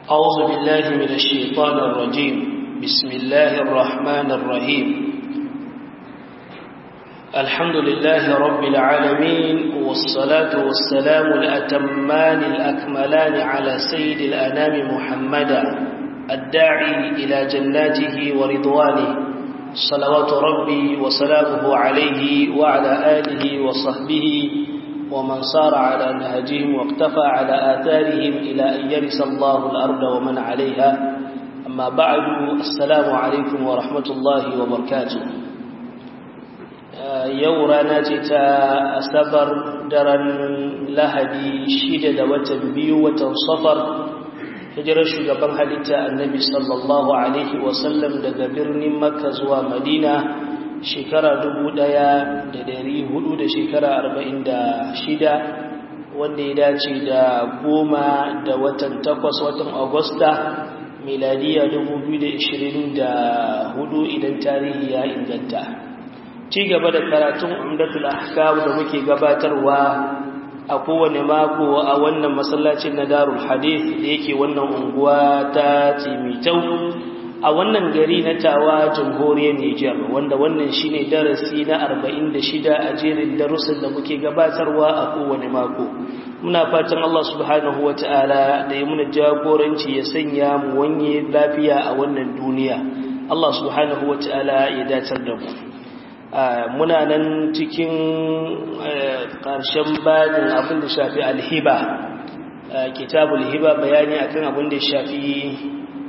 أعوذ بالله من الشيطان الرجيم. بسم الله الرحمن الرحيم. الحمد لله رب العالمين، والصلاة والسلام الأتمان الأكملان على سيد الأنام محمدا الداعي إلى جناته ورضوانه، صلوات ربي وسلامه عليه وعلى آله وصحبه ومن صار على نهجهم واقتفى على آثارهم إلى أن يرث الله الأرض ومن عليها. أما بعد، السلام عليكم ورحمة الله وبركاته. يورانا جتا أسبر درن لهدي شدد وتنبيو وتنصفر hijirar shugaban halitta annabi sallallahu alaihi wasallam daga birnin makka zuwa madina shekara 1400 da shekara 46, wanda ya dace da 10 da watan 8 watan agusta miladiya 2024 idan tarihi ya inganta. Ci gaba da karatun umdatul ahkam da muke gabatarwa a kowane mako a wannan masallacin na Darul Hadith da yake wannan unguwa ta Timitau a wannan gari na Tawa, jamhuriyar Nijar, wanda wannan shine darasi na 46 a jerin darussan da muke gabatarwa a kowane mako. Muna fatan Allah subhanahu wataala da ya muna jagoranci ya sanya mu wanye lafiya a wannan duniya. Allah subhanahu wataala ya dacar da mu. Muna nan cikin ƙarshen babin abin da shafi alhiba, kitabul hiba, bayani akan abin da shafi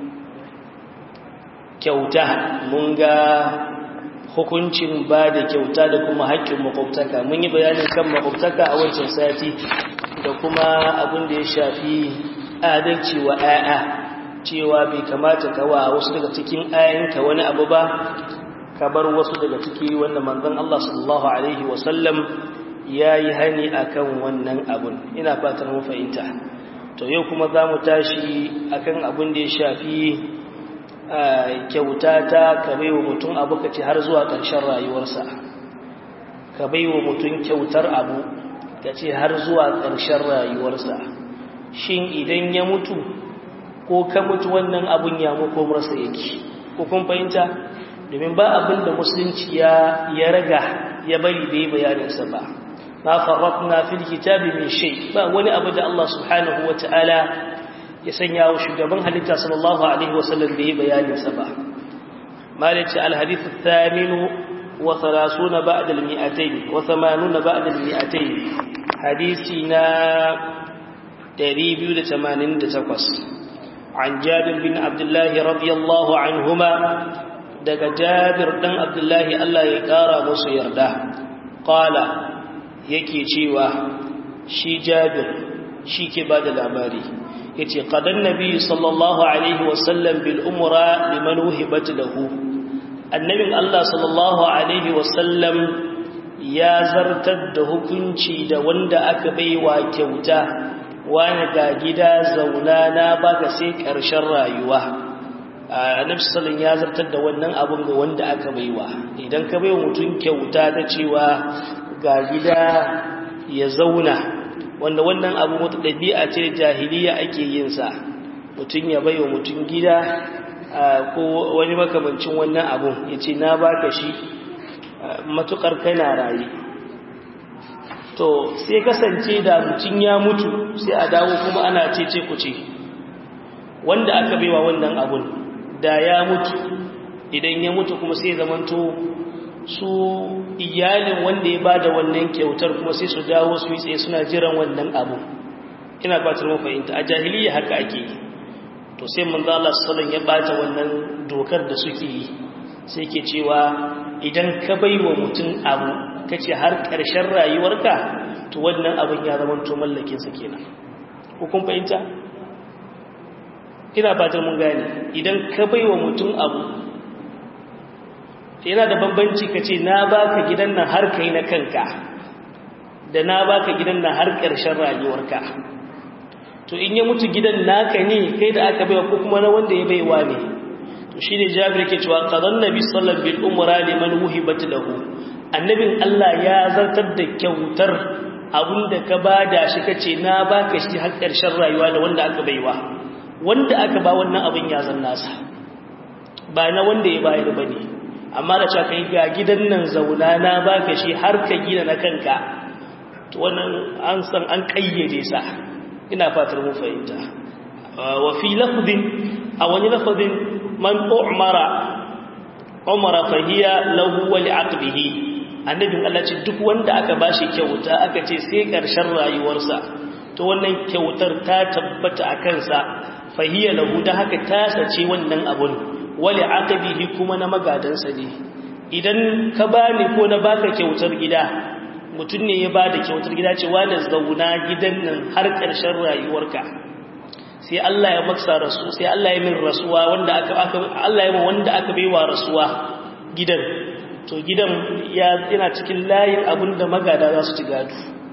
kyauta. Mun ga hukuncin ba da kyauta da kuma haƙƙin makwabtaka. Mun yi bayanin kan makwabtaka a wancan sati da kuma abin da ya shafi adalci wa 'ya'ya, cewa bai kamata kawa wasu daga cikin 'ya'yanka wani abu ba ka bar wasu daga ciki, wanda manzon Allah sallallahu alaihi wasallam yayi hani akan wannan abun. Ina fatan mu fahimta. To yau kuma zamu tashi akan abun da ya shafi kyauta ta ka baiwa mutum abu kace har zuwa ƙarshen rayuwarsa. Ka baiwa mutum kyautar abu kace har zuwa ƙarshen rayuwarsa. Shin idan ya mutu ko ka mutu wannan abun ya muku marsa yake? Ko kun fahimta? Domin ba abin da musulunci ya raga ya bari bai bayaninsa ba. Ma farratna fil kitabi min shay. Ba wani abu da Allah subhanahu wataala ya sanya wa shugaban halitta sallallahu alaihi wasallam bai bayaninsa ba. Malaka al-hadith ath-thamin wa 30 ba'da al-200 wa 80 ba'da al-200. Hadisi na 288. An Jabir bin Abdullah radiyallahu anhuma, daga Jabir dan Abdullahi Allah ya kara musu yarda, qala, yake cewa shi Jabir shi ke bada labari, yace qadan nabi sallallahu alaihi wasallam bil umra liman wuhibat lahu. Annabin Allah sallallahu alaihi wasallam ya zartar da hukunci da wanda aka baiwa kyauta, wani ga gida zauna na baka sai karshen rayuwa. Annabi sallallahu ya zartar da wannan abun ga wanda aka baiwa. Idan ka baiwa mutum kyauta ta cewa ga gida ya zauna, wanda wannan abu wata dabi'a ce jahiliya ake yin sa, mutum ya baiwa mutum gida ko wani makamancin wannan abun, yace na baka shi matukar kana rayi. To sai kasance da mutum ya mutu sai a dawo kuma ana cece kuce wanda aka baiwa wannan abun da ya mutu. Idan ya mutu kuma sai zamanto su iyalin wanda ya bada wannan kyautar kuma sai su dawo su yi tsaye suna jiran wannan abu. Ina fatar mu fahimta. A jahiliya haka ake yi. To sai manzo Allah sallallahu ya bata wannan dokar da suke yi, sai ke cewa idan ka baiwa mutum abu kace har ƙarshen rayuwarka, to wannan abin ya zamanto mallakin sa kenan. Ko kun fahimta? Ina fatan mun gane. Idan ka baiwa mutum abu, yana da bambanci kace na baka gidan nan har kai na kanka, da na baka gidan nan har ƙarshen rayuwarka. To in ya mutu gidan naka ne kai da aka baiwa, ko kuma na wanda ya baiwa ne? To shine Jabir yake cewa qadan nabi sallallahu alaihi wasallam bil umra liman wuhibat lahu. Annabin Allah ya zartar da kyautar abinda ka bada shi kace na baka shi har ƙarshen rayuwa da wanda aka baiwa. wanda aka ba wannan abin ya zan nasa ba na wanda ya bayar bane amma da cewa kai ga gidan nan zauna na baka shi har ka gina na kanka to wannan an san an kayyade sa ina fatar mu fahimta wa fi lafdin aw wani lafdin man umara fa hiya lahu wa li'aqbihi annabin Allah ce duk wanda aka bashi kyauta aka ce sai karshen rayuwarsa to wannan kyautar ta tabbata a kansa fa hiya lahu da haka ta sace wannan abun wali aqbihi kuma na magadansa ne idan ka bani ko na baka kyautar gida mutun ne ya bada kyautar gida ce wani zauna gidan nan har ƙarshen rayuwarka sai Allah ya maksa rasu sai Allah ya min rasuwa wanda Allah ya wanda aka baiwa rasuwa gidan to gidan yana cikin layin abinda magada za su ci gado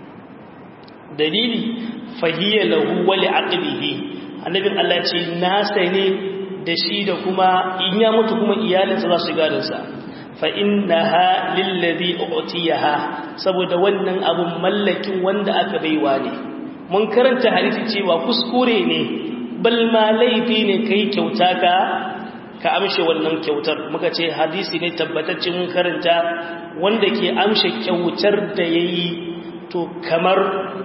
dalili fahiya lahu wali aqbihi annabin Allah ce na sai ne da shi da kuma in ya mutu kuma iyalinsa za su gadon sa fa innaha lillazi u'tiyaha saboda wannan abun mallakin wanda aka baiwa ne mun karanta hadisi cewa kuskure ne bal ma laifi ne kai kyauta ka amshe wannan kyautar muka ce hadisi ne tabbatacce mun karanta wanda ke amshe kyautar da yayi to kamar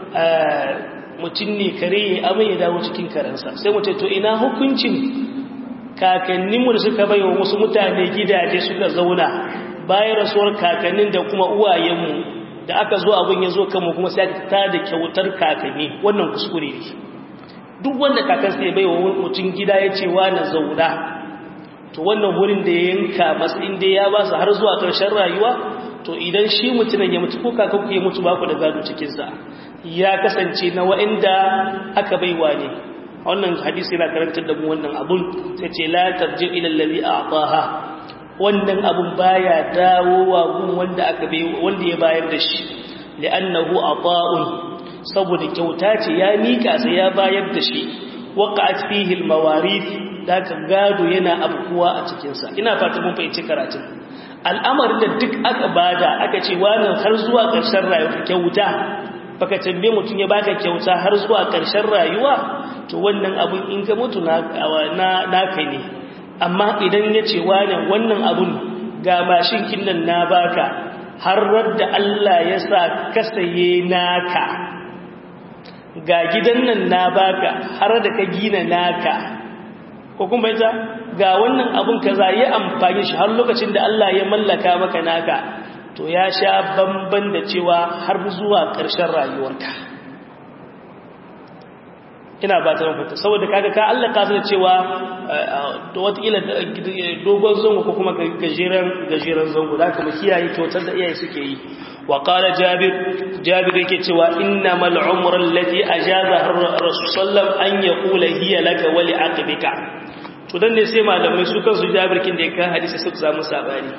mutum ne kare amai ya dawo cikin karansa sai mu ce to ina hukuncin kakanninmu da suka bai wa wasu mutane gidaje suka zauna bayan rasuwar kakannin da kuma uwayenmu da aka zo abin ya zo kanmu kuma sai ta da kyautar kakanni wannan kuskure ne duk wanda kakansa ya bai wa mutum gida ya ce wa na zauna to wannan wurin da ya yanka matsayin da ya ba su har zuwa ƙarshen rayuwa to idan shi mutumin ya mutu ko kakanku ya mutu ba ku da gado cikinsa ya kasance na wa'inda aka baiwa ne wannan hadisi yana karantar da mu wannan abun sai ce la tarji ila allazi a'taha wannan abun baya dawowa gun wanda aka bai wanda ya bayar da shi li'annahu ata'un saboda kyauta ce ya mika sai ya bayar da shi waqa'at fihi al-mawarith da ka gado yana abkuwa a cikin sa ina fata mun fahimci karatun al'amarin da duk aka bada aka ce wannan har zuwa ƙarshen rayuwa kyauta baka tambaye mutum ya baka kyauta har zuwa ƙarshen rayuwa to wannan abun in ka mutu na kai ne amma idan ya ce wannan abun ga mashin kinnan na baka har radda Allah ya sa ka saye naka ga gidan nan na baka har da ka gina naka ko kuma ita ga wannan abun kaza yi amfani shi har lokacin da Allah ya mallaka maka naka to ya sha bamban da cewa har zuwa ƙarshen rayuwarka ina ba ta mafita saboda kaga ka Allah ka sanar cewa da watakila dogon zango ko kuma gajeren zango da kuma kiyaye kyautar da iyaye suke yi wa qala jabir yake cewa innamal umra allati ajaza rasul sallam an yaqula hiya laka wa li aqbika to dan ne sai malamai su kansu jabir kin da ya kan hadisi suka samu sabani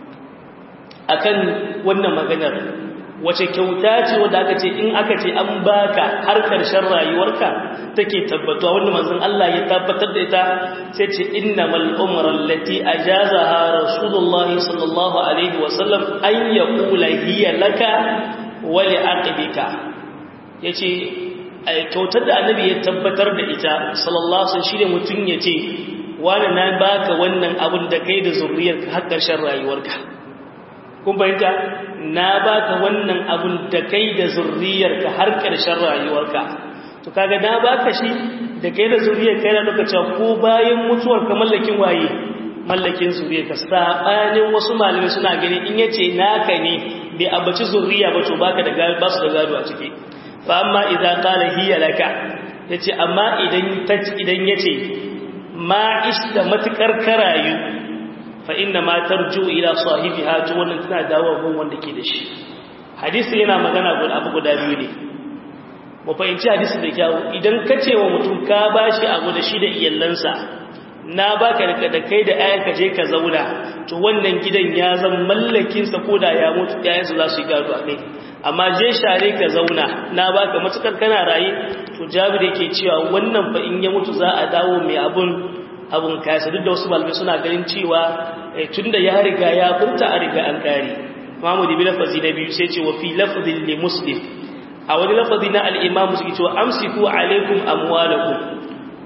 akan wannan maganar wace kyauta ce wanda aka ce in aka ce an baka har karshen rayuwarka take tabbatuwa wanda manzon Allah ya tabbatar da ita sai ce innamal umra allati ajazaha rasulullah sallallahu alaihi wasallam an yaqula hiya laka wa li aqbika yace kyautar da annabi ya tabbatar da ita sallallahu alaihi wasallam shine mutun yace wani na baka wannan abun da kai da zuriyarka har karshen rayuwarka kun bayyanta na baka wannan abun da kai da zurriyarka har ƙarshen rayuwarka to kaga na baka shi da kai da zurriyarka yana duka cewa ko bayan mutuwarka mallakin waye mallakin zurriyarka sabanin wasu malamai suna gani in yace naka ne bai abaci zurriya ba to baka da ba su da gado a ciki fa amma idza qala hiya laka yace amma idan yace ma ishta matukar karayu fa inna ma tarju ila sahibiha to wannan tana dawo gun wanda ke da shi hadisi yana magana abu guda biyu ne mu fahimci hadisi da kyau idan ka ce wa mutum ka bashi abu da shi da iyallansa na baka da kai da ayyanka je ka zauna to wannan gidan ya zama mallakin sa koda ya mutu ayyansa za su yi gado a kai amma je share ka zauna na baka matukar kana raye to Jabir yake cewa wannan fa in ya mutu za a dawo mai abun kasa duk da wasu malamai suna ganin cewa tunda ya riga ya furta a riga an kare Muhammad ibn lafazi na biyu sai ce wa fi lafzin li muslim a wani lafazi na al-imam muslim cewa amsiku alaikum amwalakum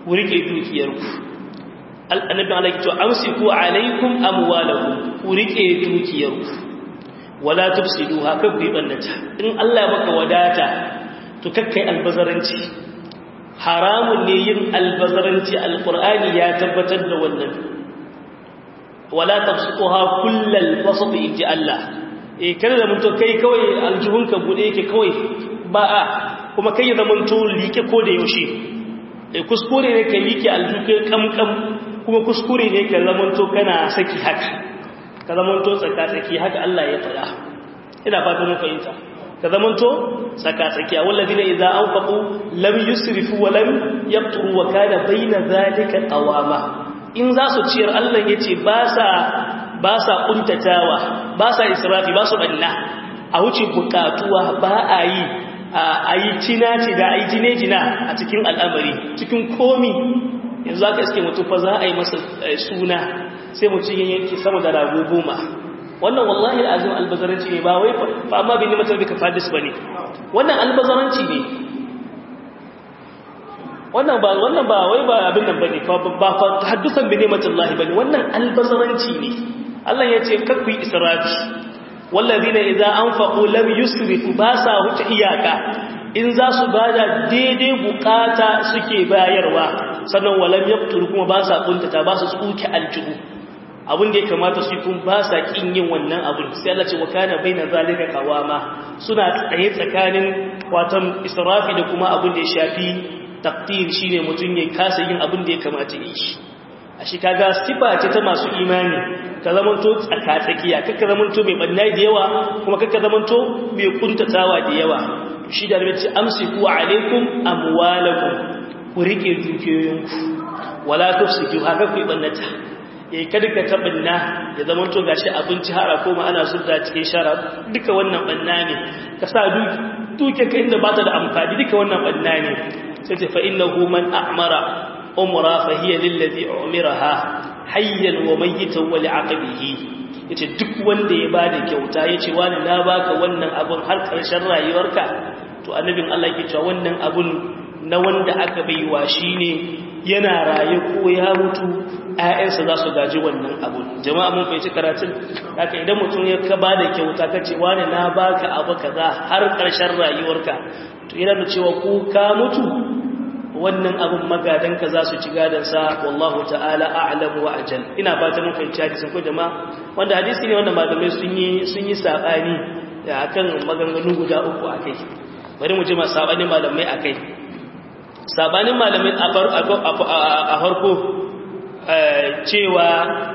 ku rike dukiyarku annabi Allah ya ce amsiku alaikum amwalakum ku rike dukiyarku wala tufsiduha kabbi bannata in Allah ya maka wadata to kakkai albazaranci haramun ne yin albazaranci alqur'ani ya tabbatar da wannan wala tafsuquha kullal basd inji Allah kada da mun to kai kawai aljihunka bude yake kawai ba a kuma kai da mun to like ko da yaushe kuskure ne kai like aljuke kamkam kuma kuskure ne ka zaman to kana saki haka ka zaman to tsaka-tsaki haka Allah ya faɗa ina fatan mun fahimta ka zaman to tsaka-tsakiya wallazina idza anfaqu lam yusrifu wa lam yaqturu wa kana baina zalika qawama in za su ciyar Allah yace ba sa kuntatawa ba sa israfi ba su banna a wuce bukatuwa ba a yi cinaci da a yi jine-jina a cikin al'amari cikin komi yanzu aka iske mutum fa za a yi masa suna sai mutum yin yanki sama da rago 10 wannan wallahi al'azim albazaranci ne ba wai fa amma bin nimatar bika fadis bane wannan albazaranci ne wannan ba wai ba abin nan bane ba fa haddusan bin nimatar bane wannan albazaranci ne Allah ya ce kakku yi israfi wallazina idza anfaqu lam yusrifu ba sa huta iyaka in za su bada daidai bukata suke bayarwa sannan walam yaqturu kuma ba sa kuntata ba su tsuke aljihu abin da ya kamata su kun ba sa kin yin wannan abin sai Allah ce wa kana baina zalika qawama suna tsaye tsakanin watan israfi da kuma abin da ya shafi taqdir shine mutun ya kasa yin abin da ya kamata yi shi ashi kaga sifa ce ta masu imani ka zamanto tsaka-tsakiya kakka zamanto mai banna da yawa kuma kakka zamanto mai kuntatawa da yawa shi da rubuci amsiku alaikum amwalakum ku rike dukiyoyinku wala tufsidu haka ku bannata kada ka tabanna ya zamanto gashi abinci har ko ma ana zubda cikin shara duka wannan banna ne ka sa duke ka inda bata da amfani duka wannan banna ne sai ta fa innahu man a'mara umra fa hiya lillazi umiraha hayyan wa mayyitan wa li'aqbihi yace duk wanda ya bada kyauta yace wani na baka wannan abun har karshen rayuwarka to annabin Allah yake cewa wannan abun na wanda aka baiwa shine yana raye ko ya mutu ayyansa za su gaji wannan abun jama'a mun fahimci karatun haka idan mutum ya ka bada kyauta kace wani na baka abu kaza har karshen rayuwarka to yana da cewa ko ka mutu wannan abin magadanka za su ci gadansa wallahu ta'ala a'lamu wa ajal ina fata mun fahimci hadisin ko jama'a wanda hadisi ne wanda malamai sun yi sabani akan maganganu guda uku akai bari mu ji ma sabanin malamai akai sabanin malamai a farko cewa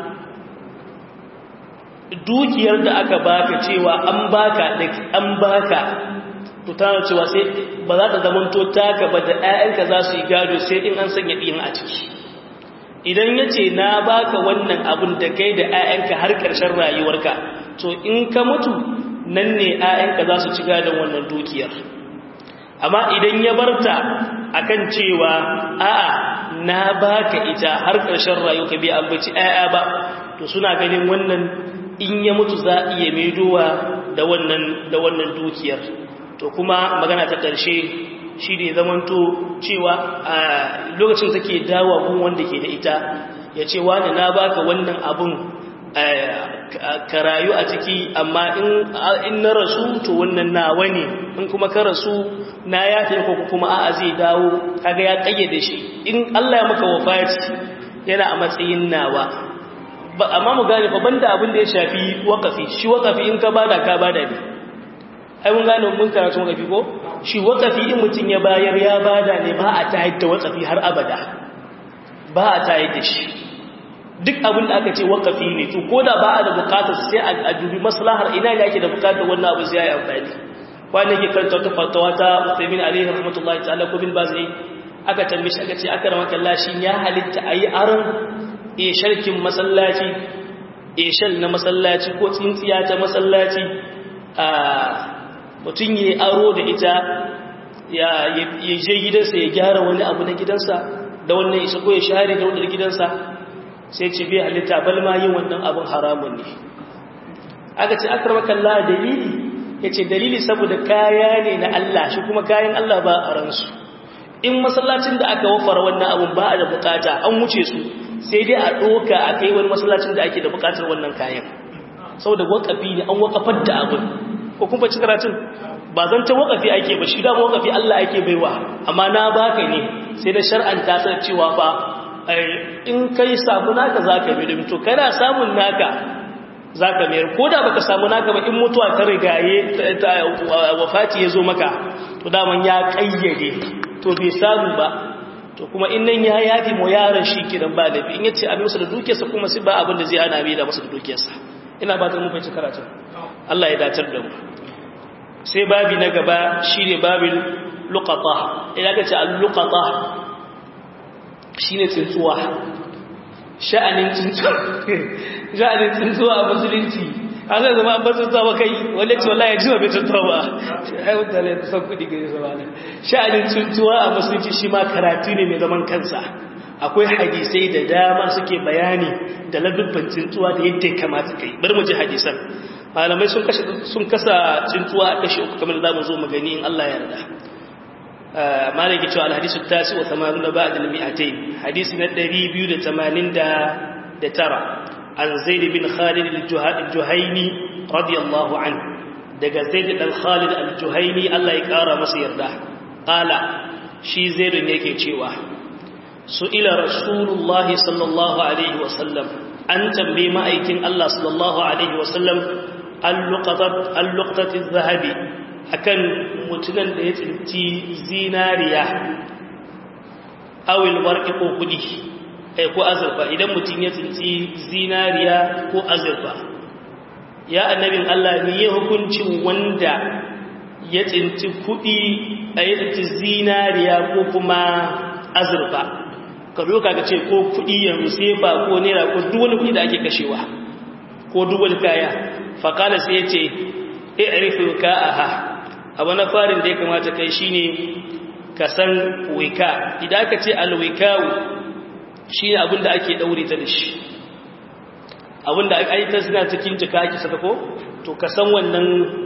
dukiyar da aka baka cewa an baka to tana cewa sai ba za ta zamanto taka ba da ƴaƴanka za su yi gado sai in an sanya ɗiyan a ciki idan ya ce na baka wannan abun da kai da ƴaƴanka har ƙarshen rayuwarka to in ka mutu nan ne ƴaƴanka za su ci gadon wannan dukiyar amma idan ya barta akan cewa a'a na baka ita har ƙarshen rayuwarka bai ambaci ƴaƴa ba to suna ganin wannan in ya mutu za a iya maidowa da wannan dukiyar to kuma magana ta ƙarshe shi ne zamanto cewa a lokacin take dawa gun wanda ke da ita ya ce wani na baka wannan abun ka rayu a ciki amma in na rasu to wannan nawa ne in kuma ka rasu na ya tafi ko kuma a'a zai dawo kaga ya kayyade shi in Allah ya maka wafati yana a matsayin nawa amma mu gane fa banda abin da ya shafi wakafi shi wakafi in ka bada ne ai mun gane mun karatu wakafi ko shi wakafi in mutun ya bayar ya bada ne ba a tayar da wakafi har abada ba a tayar da shi duk abin da aka ce wakafi ne to koda ba a da bukatar sai a dubi maslahar ina ne ake da bukatar wannan abu sai ya amfani wani yake karanta wata fatawa ta Uthaymeen alaihi rahmatullahi ta'ala ko bin Bazai aka tambaye shi aka ce akramaka Allah shin ya halitta ayi aron sharkin masallaci shal na masallaci ko tsintsiya ta masallaci mutum ya aro da ita ya je gidansa ya gyara wani abu na gidansa da wannan isa ko ya share da wadda gidansa sai ce bai halitta balma yin wannan abin haramun ne aka ce akramaka Allah dalili ya ce dalili saboda kaya ne na Allah shi kuma kayan Allah ba a ransu in masallacin da aka wafara wannan abun ba a da bukata an wuce su sai dai a doka a kai wani masallacin da ake da bukatar wannan kayan saboda wakafi ne an wakafar da abun ko kun faci karatun ba zan ta wakafi ake ba shi da wakafi Allah ake baiwa amma na baka ne sai da shar'anta ta cewa fa in kai samu naka zaka bi to kana samun naka zaka mayar koda baka samu naka ba in mutuwa ta rigaye wafati yazo maka to daman ya kayyade to bai samu ba to kuma in nan ya yafi mu yaran shi kidan ba da in yace abin masa da dukiyarsa kuma sai ba abin da zai ana bi da masa da dukiyarsa ina ba ta mu fahimci karatu Allah ya dacar da mu sai babi na gaba shine babin luqata idan ka ce al-luqata shine tsuntsuwa sha'anin tsuntsuwa a musulunci an zai zama an basu tsawa kai wanda ce wallahi ji bai tsuntsuwa ba ai mutane da san kudi gare su ba sha'anin tsuntsuwa a musulunci shi ma karatu ne mai zaman kansa akwai hadisai da dama suke bayani da ladubban tsuntsuwa da yadda ya kamata kai bari mu ji hadisan malamai sun kasa tsuntsuwa a kashi uku kamar da zamu zo mu gani in Allah ya yarda malaki cewa al-hadisu tasi wa 80 ba'da al-mi'atayn hadisi na 289 an zaid bin khalid al-juhayni radiyallahu anhu daga zaid dan khalid al-juhayni Allah ya kara masa yarda qala shi zaid yake cewa su'ila rasulullah sallallahu alaihi wasallam an tambaye ma'aikin Allah sallallahu alaihi wasallam al-luqtat az-zahabi akan mutunan da ya tsinci zinariya awil warqi ko kudi ko azurfa idan mutun ya tsinci zinariya ko azurfa ya annabin Allah ne ya hukuncin wanda ya tsinci kudi ya tsinci zinariya ko kuma azurfa ka zo ka ce ko kudi yanzu sai ba ko naira ko duk wani kudi da ake kashewa ko duk wani kaya fa kana sai ya ce i'rifu ka'aha abu na farin da ya kamata kai shine ka san wika idan ka ce alwikawu shine abinda ake daure ta da shi abinda ake ta suna cikin jika ake saka ko to ka san wannan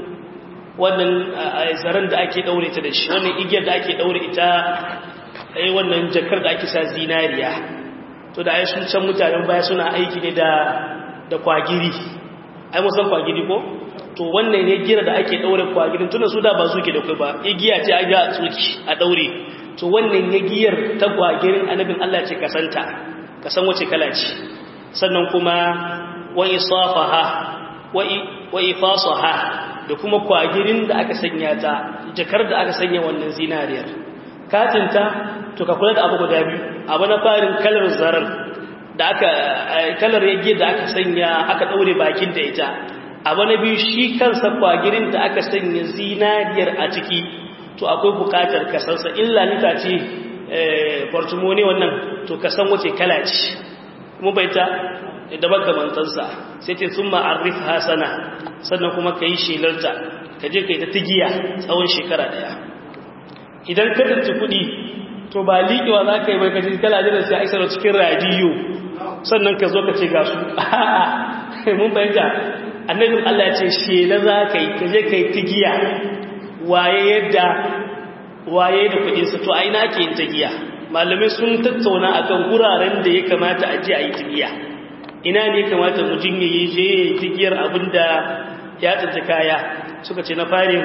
zaran da ake daure ta da shi wannan igiyar da ake daure ita wannan jakar da ake sa zinariya to da ai sun can mutanen baya suna aiki ne da kwagiri ai musan kwagiri ko to wannan ne gira da ake daure kwagirin tunda su da ba zuke da kai ba igiya ce aga tsuki a daure to wannan ne giyar ta kwagirin annabin Allah ce kasanta kasan wace kala ce sannan kuma wa isafaha wa ifasaha da kuma kwagirin da aka sanya ta jakar da aka sanya wannan zinariyar katinta to ka kula da abu guda biyu abu na farin kalar zarar da aka kalar yage da aka sanya aka daure bakin da ita abu na biyu shi kansa kwagirin da aka sanya zinariyar a ciki to akwai bukatar kasansa illa nita ce portimone wannan to kasan wace kala ce mu baita da makamantansa sai ce sun ma'arrif hasana sannan kuma ka yi shelarta ka je ka yi ta tigiya tsawon shekara daya idan ka tattu kuɗi to ba liƙewa za ka yi bai kaji kala jiran sai aisar cikin radiyo sannan ka zo ka ce ga su mun bayyana annabin Allah ce shela za ka yi ka je ka yi tigiya waye da kuɗinsa to a ina ake yin tigiya malamai sun tattauna akan guraren da ya kamata a je a yi tigiya ina ne ya kamata mutum ya yi je tigiyar abinda ya tsinci kaya suka ce na farin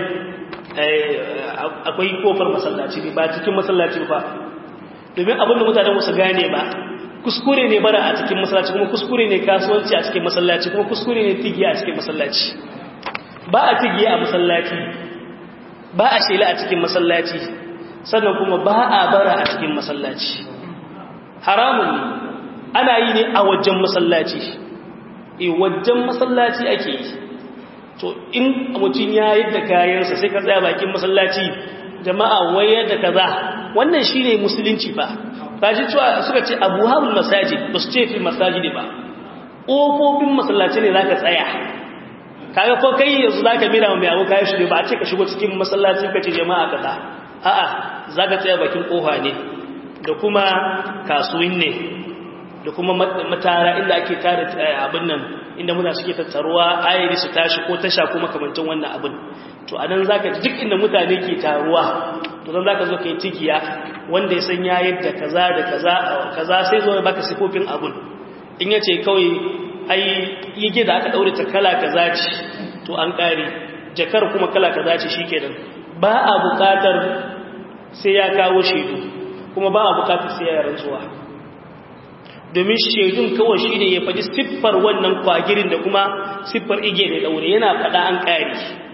akwai kofar masallaci ne ba cikin masallaci ba domin abinda mutane musu gane ba kuskure ne bara a cikin masallaci kuma kuskure ne kasuwanci a cikin masallaci kuma kuskure ne tigiya a cikin masallaci ba a tigiya a masallaci ba a shela a cikin masallaci sannan kuma ba a bara a cikin masallaci haramun ne ana yi ne a wajen masallaci wajen masallaci ake yi to in mutum ya yadda kayansa sai ka tsaya bakin masallaci jama'a wayar da kaza wannan shine musulunci ba kaji cewa suka ce abuhabul masajid ba su ce fi masajid ba ƙofofin masallaci ne zaka tsaya kaga ko kai yanzu zaka mira mai abu kai shi ba a ce ka shigo cikin masallaci ka ce jama'a kaza a'a zaka tsaya bakin kofa ne da kuma kasuwin ne da kuma matara inda ake tare abin nan inda muna suke tattaruwa ayiri su tashi ko tasha ko makamantan wannan abin to anan zaka ji duk inda mutane ke taruwa to dan zaka zo kai tigiya wanda ya san ya yadda kaza da kaza sai zo ya baka sifofin abun in yace kawai ai yige da aka daure ta kala kaza ce to an kare jakar kuma kala kaza ce shikenan ba a bukatar sai ya kawo shaidu kuma ba a bukatar sai ya rantsuwa domin shaidun kawai shine ya faɗi siffar wannan kwagirin da kuma siffar ige da daure yana faɗa an kare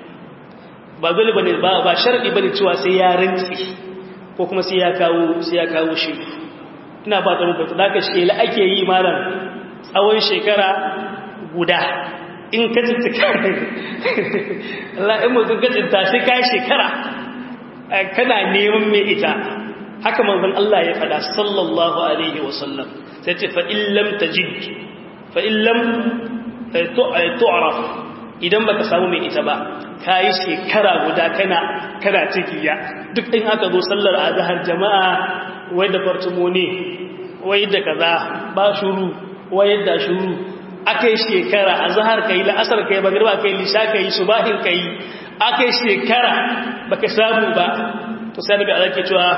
ba dole bane ba sharadi bane cewa sai ya rantsi ko kuma sai ya kawo shaidu ina ba ta rubuta zaka shela ake yi malam tsawon shekara guda in ka tsinta Allah in mutum ka tsinta sai kai shekara kana neman mai ita haka manzon Allah ya fada sallallahu alaihi wasallam sai ce fa illam tajid fa illam tu'raf idan baka samu mai ita ba kai shekara guda kana cikiya duk in aka zo sallar azhar jama'a wai da fartumoni wai da kaza ba shuru wai da shuru akai shekara azhar kai la'asar kai magriba kai lisha kai subahin kai akai shekara baka samu ba to sai nabi Allah ke cewa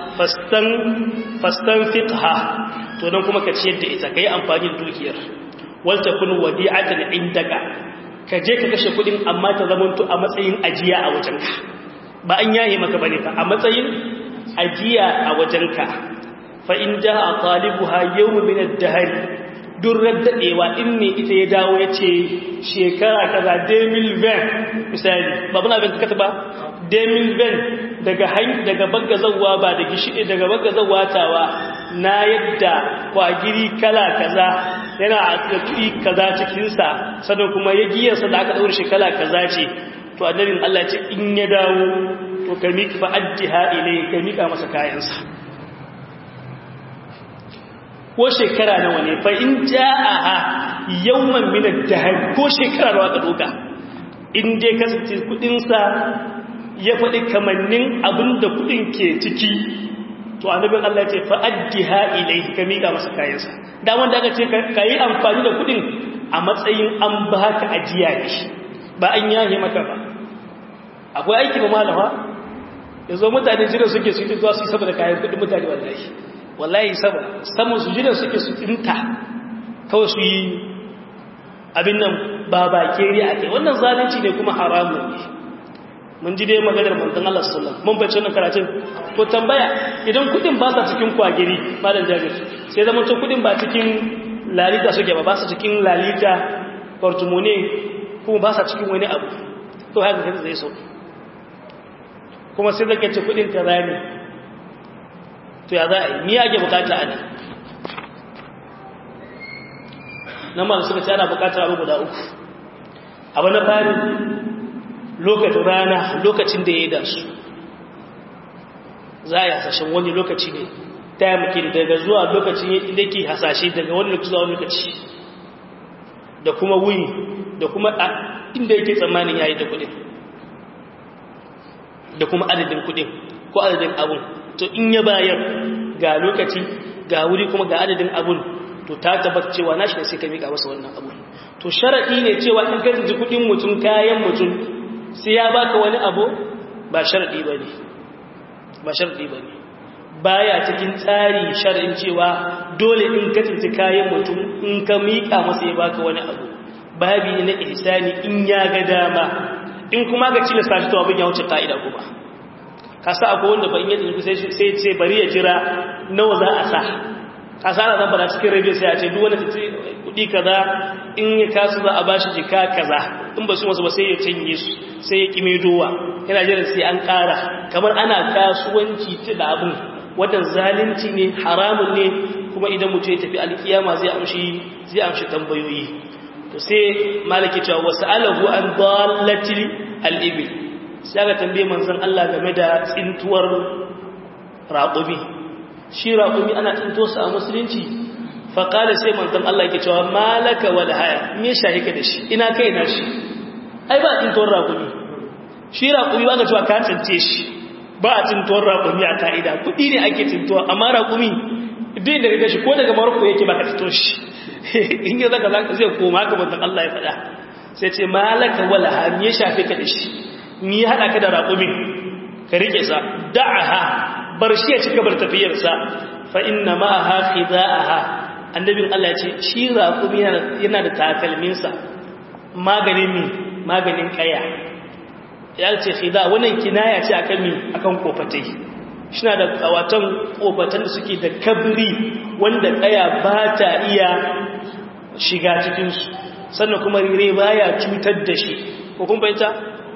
fastan fiqha to dan kuma ka ciyar da ita kai amfani da dukiyar wal takun wadi'atan indaka ka je ka kashe kudin amma ta zamanto a matsayin ajiya a wajenka ba an yaye maka bane fa a matsayin ajiya a wajenka fa in jaa talibuha yawm min ad-dahr durrar dadewa in ne ita ya dawo yace shekara kaza 2020 misali babu na bin kataba 2020 daga baggazawa ba da gishide daga baggazawa tawa na yadda kwagiri kala kaza yana a kuɗi kaza cikin sa sannan kuma ya giyarsa da aka daure shi kala kaza ce to annabin Allah ce in ya dawo to ka mika fa addiha ilai ka mika masa kayansa ko shekara nawa ne fa in jaa yawman min ad-dahr ko shekara nawa ka doka in dai kasance kudin sa ya faɗi kamannin abinda kudin ke ciki to annabin Allah ya ce fa addiha ilayhi ka mika masa kayansa da wanda aka ce ka yi amfani da kudin a matsayin an baka ajiya ne ba an yahe maka ba akwai aiki ba malama yanzu mutane jira suke su zuwa su saboda kayan kudin mutane wallahi saman su jira suke su tsinta kawai su yi abin nan ba bakeri a kai wannan zalunci ne kuma haramun ne mun ji dai maganar manzon Allah sallallahu alaihi wasallam mun bace wannan karatun ko tambaya idan kudin ba sa cikin kwagiri malam jabir sai zaman to kudin ba cikin lalita suke ba sa cikin lalita portumone kuma ba sa cikin wani abu to haka kai zai so kuma sai zaka ce kudin kaza ne to ya za a yi ni ake bukata a nan nan ma suka ce ana bukatar abu guda uku abu na fari lokacin rana lokacin da ya yi da su za a yi hasashen wani lokaci ne ta yi muke daga zuwa lokacin da ke hasashe daga wani lokaci zuwa wani lokaci da kuma wuni da kuma inda yake tsammanin ya yi da kudin da kuma adadin kudin ko adadin abun to in ya bayar ga lokaci ga wuri kuma ga adadin abun to ta tabbata cewa nashi ne sai ka mika masa wannan abun to sharadi ne cewa in ka ji kudin mutum kayan mutum sai ya baka wani abu ba sharadi bane baya cikin tsari sharadin cewa dole in ka tsinci kayan mutum in ka mika masa ya baka wani abu babi ne na ihsani in ya ga dama in kuma ga cilasta shi to abin ya wuce ka'ida kuma kasa akwai wanda ba in yi tsinci sai ce bari ya jira nawa za a sa kasa ana zan bada cikin rabe sai a ce duk wanda ta kudi kaza in ya kasu za a bashi jika kaza in ba su wasu ba sai ya canje su sai ya kime dowa yana jira sai an kara kamar ana kasuwanci ta da abun wannan zalunci ne haramun ne kuma idan mutum ya tafi alkiyama zai amshi tambayoyi to sai malaki cewa wasalahu an dallatil al-ibil sai aka tambaye manzon Allah game da tsintuwar raƙumi shi raƙumi ana tsinto sa a musulunci fa qala sai manzon Allah yake cewa malaka wal haya me shahika da shi ina kai na shi ai ba tsintuwar raƙumi shi raƙumi ba ga cewa ka tsince shi ba a tsintuwar raƙumi a ka'ida kuɗi ne ake tsintuwa amma raƙumi duk da ga shi ko daga Morocco yake ba ka tsinto shi in ya zaka zai koma haka manzon Allah ya faɗa sai ce malaka wal haya me shafe ka da shi ni ya hada ka da raƙumi ka rike sa da'aha bar shi ya cika bar tafiyarsa fa inna ma'aha khida'aha annabin Allah ya ce shi raƙumi yana da takalminsa maganin kaya ya ce khida wannan kinaya ce akan kofatai shina da kawatan kofatan da suke da kabri wanda kaya ba ta iya shiga cikin su sannan kuma rire baya cutar da shi ko kun bayyana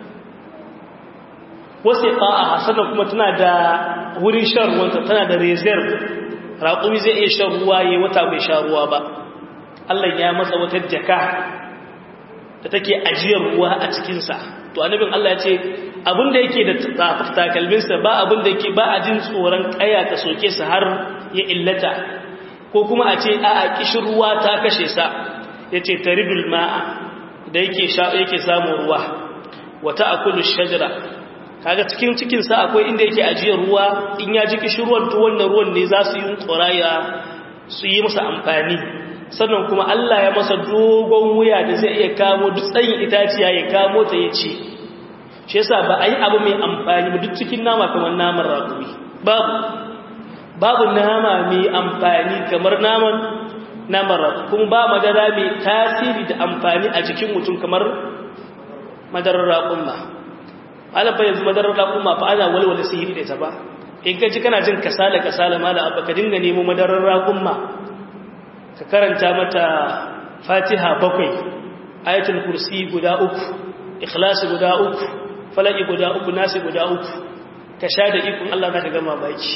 wasiqa'a sannan kuma tana da wurin shan ruwanta tana da reserve raƙumi zai iya shan ruwa yayin wata bai sha ruwa ba Allah ya masa wata jaka da take ajiyar ruwa a cikin sa to annabin Allah ya ce abinda yake da takalminsa ba abinda yake ba a jin tsoron kaya ta soke sa har ya illata ko kuma a ce a kishin ruwa ta kashe sa yace taridul ma'a da yake samun ruwa wata akulu shajara kaga cikin sa akwai inda yake ajiyar ruwa in ya ji kishin ruwan to wannan ruwan ne za su yi tsoraya su yi masa amfani sannan kuma Allah ya masa dogon wuya da zai iya kamo duk tsayin itaciya ya kamo ta ya ci shi yasa ba a yi abu mai amfani ba duk cikin nama kamar naman raƙumi babu nama mai amfani kamar naman raƙumi kuma ba madara mai tasiri da amfani a jikin mutum kamar madarar raƙumma alafa yanzu madarar raƙumma fa ana walwala sihiri da ta ba in ka ji kana jin kasala mala abba ka dinga nemo madarar raƙumma ka karanta mata fatiha 7 ayatul kursi guda 3 ikhlasi guda 3 falaki guda 3 nasi guda 3 ka sha da ikon Allah zaka gama baki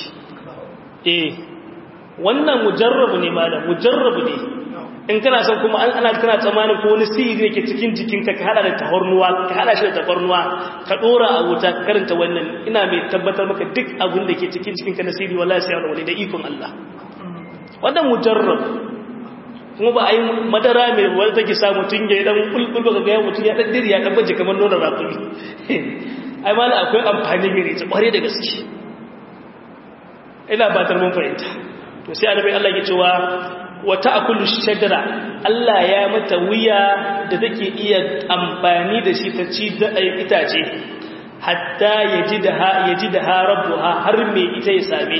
wannan mujarrabu ne malam mujarrabu ne in kana son kuma ana kana tsammanin ko wani sihiri yake cikin jikinka ka hada da tafarnuwa ka hada shi da tafarnuwa ka dora a wuta ka karanta wannan ina mai tabbatar maka duk abin da ke cikin jikinka na sihiri wallahi sai wani da ikon Allah wannan mujarrabu kuma ba a yi madara mai wadda take sa mutum ya dan bulbul ga gaya mutum ya dan diri ya dan baje kamar nonon rakumi ai mala akwai amfani gare ta kware da gaske ina batar mun fahimta to sai annabi Allah ya cewa wa ta'kulu shajara Allah ya mata wuya da take iya amfani da shi ta ci da itace hatta yajidaha rabbuha har me ita ya same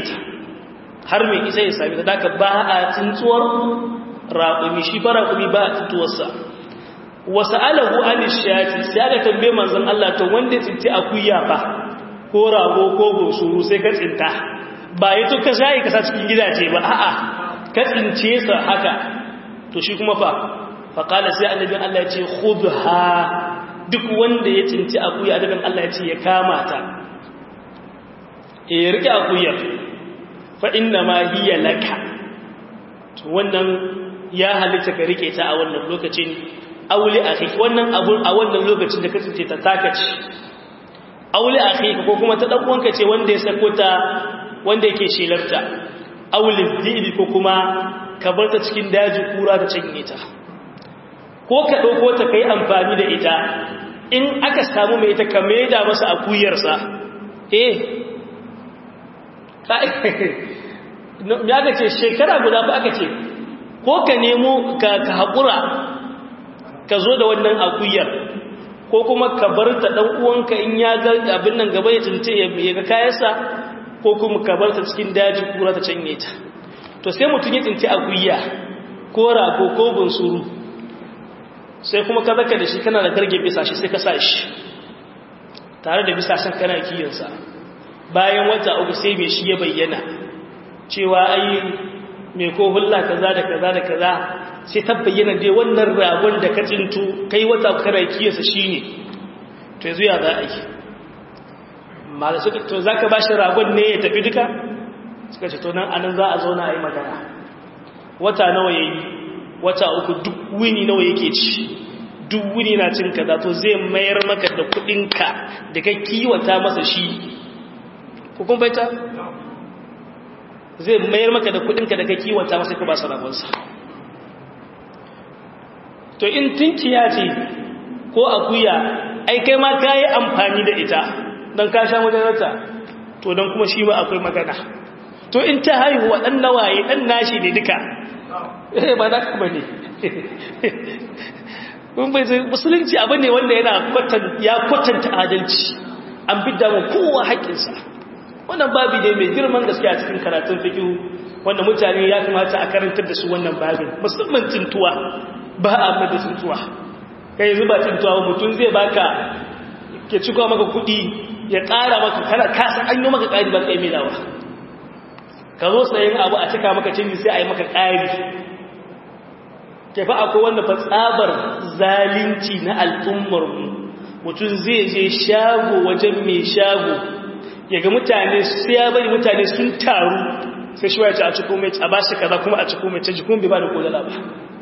ta daga ba a tsuntsuwar raƙumi shi fa raƙumi ba a tuntuwarsa wasu alahu alishati sai aka tambaye manzon Allah to wanda tsinci akuya ba ko rago ko gosuru sai ka tsinta ba yi to ka shayi ka sa cikin gidaje ba a'a ka tsince sa haka to shi kuma fa qala sai annabin Allah ya ce khudha duk wanda ya tsinci akuya annabin Allah ya ce ya kama ta rike akuyar fa inna ma hiya laka to wannan ya halitta ka rike ta a wannan lokacin auli akhi wannan abun a wannan lokacin da ka tsince ta takaci auli akhi ko kuma ta dan uwanka ce wanda ya sako ta wanda yake shelarta auli dhibi ko kuma ka bar ta cikin daji kura ta cinye ta ko ka dauko ta kai amfani da ita in aka samu mai ita ka maida masa akuyarsa ya ga ce shekara guda ba aka ce ko ka nemo ka haƙura ka zo da wannan akuyar ko kuma ka bar ta ɗan uwanka in ya ga abin nan gaba ya tunce ya ga kayansa ko kuma ka bar ta cikin daji kura ta canye ta to sai mutum ya tsinci akuya ko rago ko bunsuru sai kuma ka zaka da shi kana da garge bisa shi sai ka sa shi tare da bisa shan kana kiyonsa bayan wata uku sai mai shi ya bayyana cewa ai mai ko hulla kaza da kaza da kaza sai ta bayyana dai wannan ragon da ka tsinto kai wata kana kiyarsa shine to yanzu ya za a yi mala suka to zaka bashi ragon ne ya tafi duka suka ce to nan anan za a zauna a yi magana wata nawa yayi wata uku duk wuni nawa yake ci duk wuni na cin kaza to zai mayar maka da kudinka da ka kiwata masa shi ko kun baita zai mayar maka da kudinka da ka kiwata masa ka ba sa ragonsa to in tinkiya ce ko akuya ai kai ma ka yi amfani da ita don ka sha madarata to don kuma shi ma akwai magana to in ta haihu ɗan nawaye ɗan nashi ne duka ba za ka ba ne musulunci abu ne wanda ya kwatanta adalci an bidda mu kowa haƙƙinsa. Wannan babi ne mai girman gaske a cikin karatun fiqh wanda mutane ya kamata a karantar da su wannan babin, musamman tintuwa ba a mai da tintuwa. Kai yanzu ba tintuwa mutum zai baka ke cika maka kuɗi ya ƙara maka kana kasa an yi maka ƙari ba kai mai dawa. Ka zo sayin abu a cika maka canji sai a yi maka ƙari. Ke fa akwai wanda fa tsabar zalunci na al'ummarmu mutum zai je shago wajen mai shago ya ga mutane sai ya bari mutane sun taru sai shi wace a ciko mai a bashi kaza kuma a ciko mai canji kuma bai ba da kodala ba.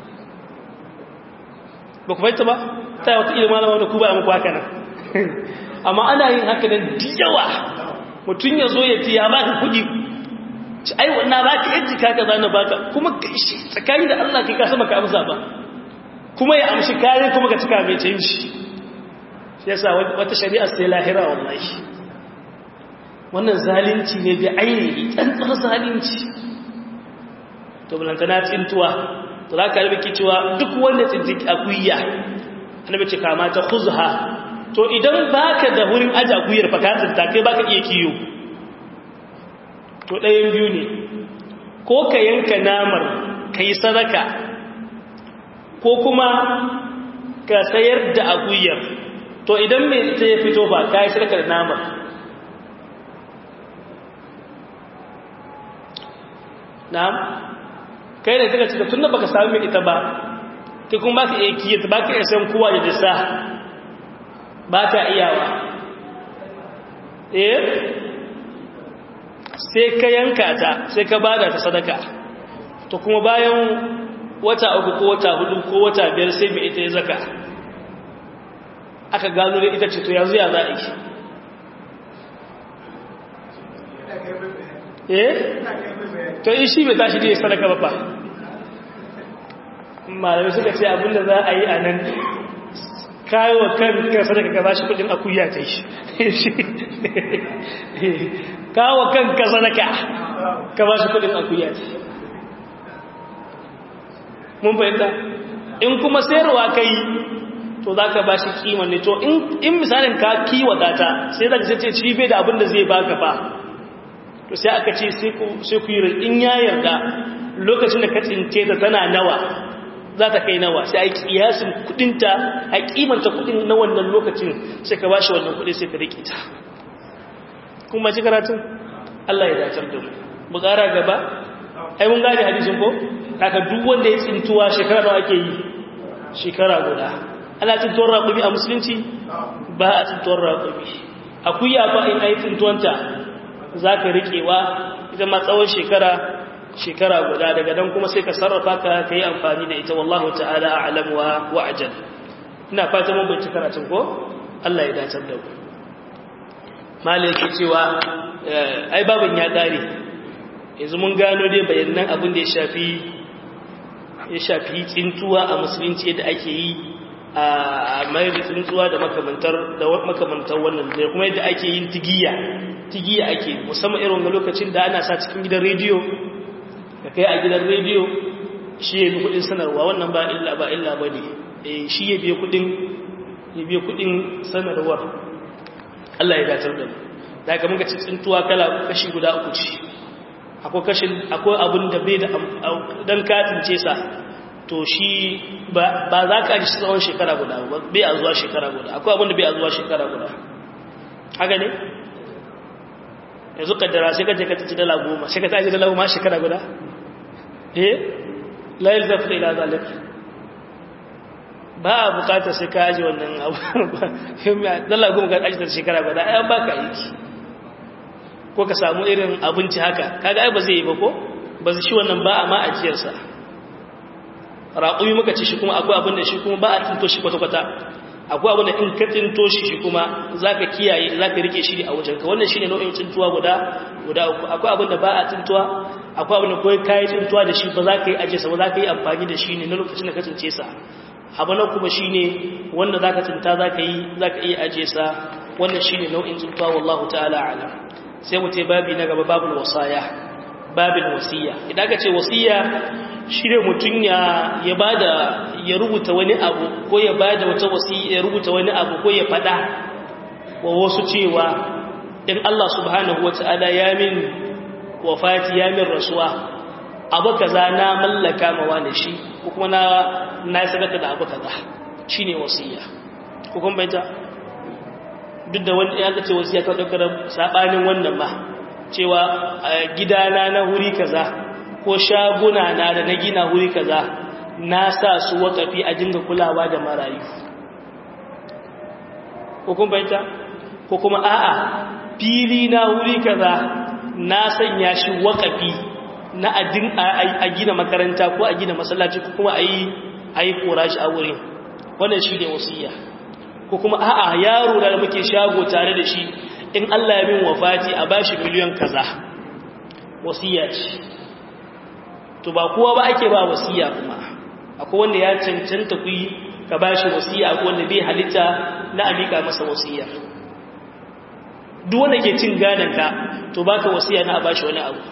Ba ku fahimta ba? Ta yi wata ilimin malama da ku ba a muku haka nan. Amma ana yin haka nan diyawa mutum ya zo ya ce ya ba ka kuɗi ai wannan ba ka yadda ka kaza na baka kuma tsakani da Allah kai ka sama ka amsa ba kuma ya amshi kare kuma ka cika mai canji. Shi yasa wata shari'a sai lahira wallahi wannan zalunci ne bi ainihi tsantsar zalunci. To bulantana tsintuwa to za ka rubuki cewa duk wanda tsinti akuya annabi ce kama ta khuzha. To idan baka da wurin aje akuyar fa ka tsinta kai baka iya kiyo to ɗayan biyu ne, ko ka yanka namar ka yi sadaka ko kuma ka sayar da akuyar. To idan mai ita ya fito ba ka yi sadaka da namar. Na'am kai da suka cika tunda baka sami mai ita ba kai kuma baka iya kiyata baka iya san kowa da disa ba ta iyawa sai ka yanka ta sai ka bada ta sadaka. To kuma bayan wata 3 ko wata 4 ko wata 5 sai mai ita ya zaka aka gano da ita ce to yanzu ya za'i to shi bai tashi da ya sadaka ba fa. Malamai suka ce abinda za a yi a nan kawo kanka sadaka ka bashi kudin akuya ta shi kawo kanka sadaka ka bashi kudin akuya ta. Mun fahimta in kuma sayarwa kai to za ka bashi kima ne. To in misalin ka kiwata ta sai za ka ce ci bai da abinda zai baka ba to sai aka ce sai ku yi in ya yarda lokacin da ka tsince ta tana nawa za ta kai nawa sai a yi kiyasin kudinta a kimanta kudin na wannan lokacin sai ka bashi wannan kudi sai ka rike ta. Kuma ji karatun Allah ya dacar da mu bukara gaba ai mun gane hadisin ko haka duk wanda ya tsintuwa shekara nawa ake yi shekara guda. Ana tsintuwar raƙumi a musulunci ba a tsintuwar raƙumi. Akuya ba in ai tsintuwanta za ka riƙewa ita ma tsawon shekara guda daga nan kuma sai ka sarrafa ka yi amfani da ita. Wallahu ta'ala a'lam wa ajal. Ina fata mun bai karatun ko Allah ya dace da ku. Malaki cewa ai babin ya kare yanzu mun gano dai bayanan abin da ya shafi tsintuwa a musulunci da ake yi a mai da tsintuwa da makamantar wannan da kuma yadda ake yin tigiya ake musamman irin wani lokacin da ana sa cikin gidan rediyo da kai a gidan rediyo shi ya bi kudin sanarwa wannan ba illa ba ne shi ya biya kudin sanarwar. Allah ya datar da mu da aka muka tsintuwa kala kashi guda 3 ce. Akwai abin da bai da dan katince sa to shi ba za ka ji tsawon shekara guda ba bai a zuwa shekara guda. Akwai abin da bai a zuwa shekara guda haka ne yanzu kaddara sai ka je ka ci dala 10 sai ka taji dala 10 shekara guda la yalzafu ila zalik ba a bukata sai ka aje wannan abu dala 10 ka aje ta shekara guda ai an baka aiki ko ka samu irin abinci haka kaga ai ba zai yi ba ko ba shi wannan ba a ma ajiyar sa. Raƙumi muka ci shi kuma akwai abin da shi kuma ba a tinto shi kwata-kwata. Akwai abin da in ka tinto shi kuma zaka kiyaye zaka rike shi a wajenka. Wannan shine nau'in tintuwa guda 3. Akwai abin da ba a tintuwa, akwai abin da kai kai tintuwa da shi ba za ka yi aje sa ba za ka yi amfani da shi ne na lokacin da ka tince sa. Abu na kuma shine wanda zaka tinta zaka iya aje sa. Wannan shine nau'in tintuwa wallahu ta'ala a'lam. Sai mu ce babi na gaba babul wasaya, babin wasiya. Idan ka ce wasiya shi ne mutum ya rubuta wani abu ko ya bada wata wasiya ya rubuta wani abu ko ya fada wa wasu cewa in Allah subhanahu wata'ala ya min wafati ya min rasuwa abu kaza na mallaka mawa da shi ko kuma na sadaka da abu kaza shine wasiya ko kuma baita duk da wanda ya ce wasiya ka daukar sabanin wannan ba cewa gidana na wuri kaza ko shaguna na da na gina wuri kaza na sa su wakafi a dinga kulawa da marayu ko kuma baita ko kuma a'a fili na wuri kaza na sanya shi wakafi na a gina makaranta ko a gina masallaci ko kuma a yi kora shi a wurin wannan shi ne wasiya ko kuma a'a yaro da muke shago tare da shi in Allah ya min wafati a bashi miliyan kaza wasiya ce to ba kowa ba ake ba wasiya kuma akwai wanda ya cancanta ku yi ka bashi wasiya akwai wanda bai halitta na amika masa wasiya duk wanda ke cin gadanka to baka wasiya na a bashi wani abu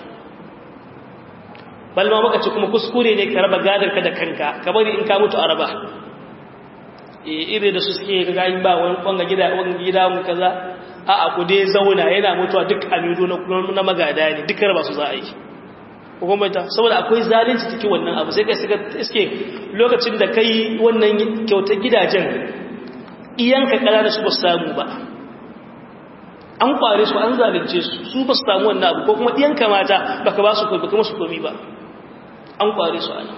balma maka ce kuma kuskure ne ka raba gadanka da kanka ka bari in ka mutu a raba ire da su suke ga in ba wani gida mu kaza a ku dai zauna yana mutuwa duk amido na magada ne duk raba su za a yi hukumata saboda akwai zalunci cikin wannan abu sai kai suka iske lokacin da kai wannan kyautar gidajen iyanka kala da su ba su samu ba an kware su an zalunce su ba su samu wannan abu ko kuma iyanka mata baka ba su komi baka musu komi ba an kware su ana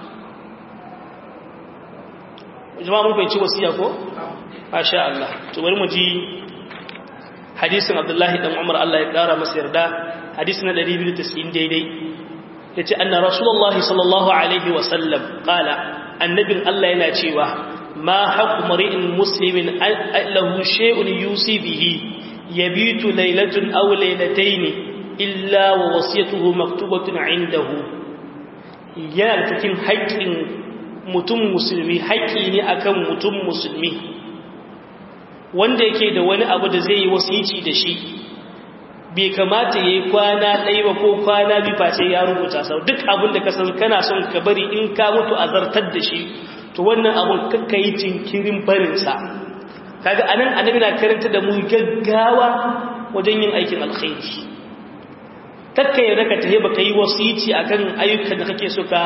jama'a mun fahimci wasiya ko masha Allah to bari mu ji hadisin Abdullahi dan Umar Allah ya kara masa yarda hadisin 290 daidai yace anna rasulullahi sallallahu alaihi wa sallam qala annabin Allah yana cewa ma haqqu mar'in muslimin lahu shay'un yusi bihi yabitu laylatun aw laylatayn illa wa wasiyatuhu maktubatun indahu yana cikin haƙƙin mutum musulmi haƙƙi ne akan mutum musulmi wanda yake da wani abu da zai yi wasici da shi bai kamata yayi kwana ɗaya ba ko kwana biyu face ya rubuta sau duk abin da ka san kana son ka bari in ka mutu a zartar da shi to wannan abun kakka yi jinkirin barinsa kaga anan annabi na karanta da mu gaggawa wajen yin aikin alkhairi kakka ya raka tahe baka yi wasici akan ayyukan da kake so ka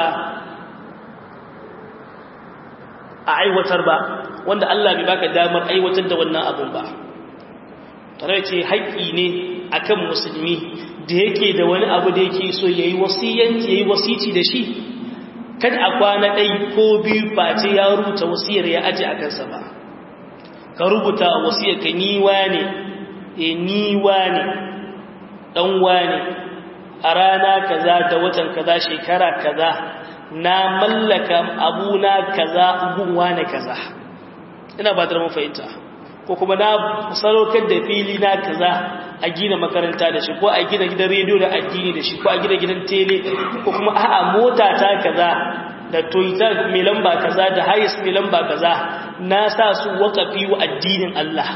a aiwatar ba wanda Allah bai baka damar aiwatar da wannan abun ba tare ce haƙƙi ne akan musulmi da yake da wani abu da yake so yayi wasiyanci yayi wasici da shi kada a kwana ɗai ko biyu face ya rubuta wasiyar ya aje a kansa ba ka rubuta wasiyar ka ni wane dan wane a rana kaza da watan kaza shekara kaza na mallaka abuna kaza gun wane kaza ina ba da mun fahimta ko kuma na sadaukar da fili na kaza a gina makaranta da shi ko a gina gidan rediyo da addini da shi ko a gina gidan tele ko kuma a'a mota ta kaza da Toyota mai lamba kaza da Hiace mai lamba kaza na sa su waqafi wa addinin Allah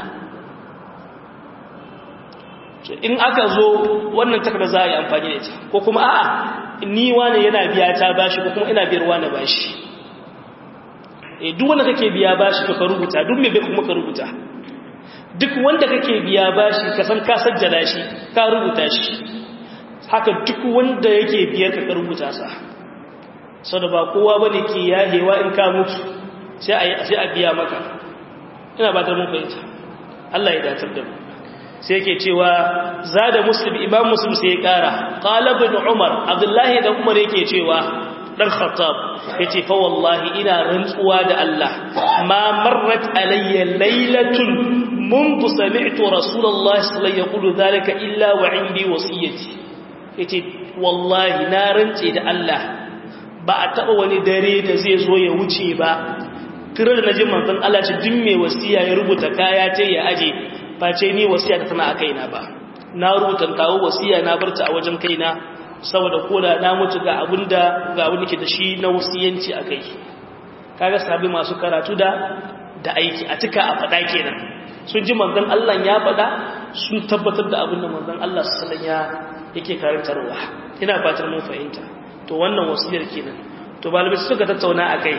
in aka zo wannan takarda za a yi amfani da ita ko kuma a'a ni wani yana biya ta bashi ko kuma ina biyar wani bashi duk wanda kake biya bashi ka rubuta duk mai bai kuma ka rubuta duk wanda kake biya bashi ka san ka sajjada shi ka rubuta shi haka duk wanda yake biyar ka rubuta sa saboda ba kowa bane ke yahewa in ka mutu sai a biya maka ina ba ta mun fahimta Allah ya datar da mu sai yake cewa zada muslim imam muslim sai ya kara qala ibn umar abdullahi da umar yake cewa dan khattab yace fa wallahi ina rantsuwa da Allah ma marrat alayya laylatun mundu sami'tu rasulullahi sallallahu alaihi wasallam yaqulu dhalika illa wa indi wasiyati yace wallahi na rantse da Allah ba a taba wani dare da zai zo ya wuce ba kirar da najin manzon Allah ce din mai wasiya ya rubuta kaya ce ya aje face ni wasiya ta tana a kaina ba na rubuta kawo wasiya na barta a wajen kaina saboda koda na mutu ga abinda ga wani ke da shi na wasiyanci akai kaga sabi masu karatu da aiki a tuka a fada kenan sun ji manzon Allah ya fada sun tabbatar da abinda manzon Allah sallallahu alaihi wasallam yake karantarwa ina fatar mun fahimta to wannan wasiyar kenan to malamai suka tattauna akai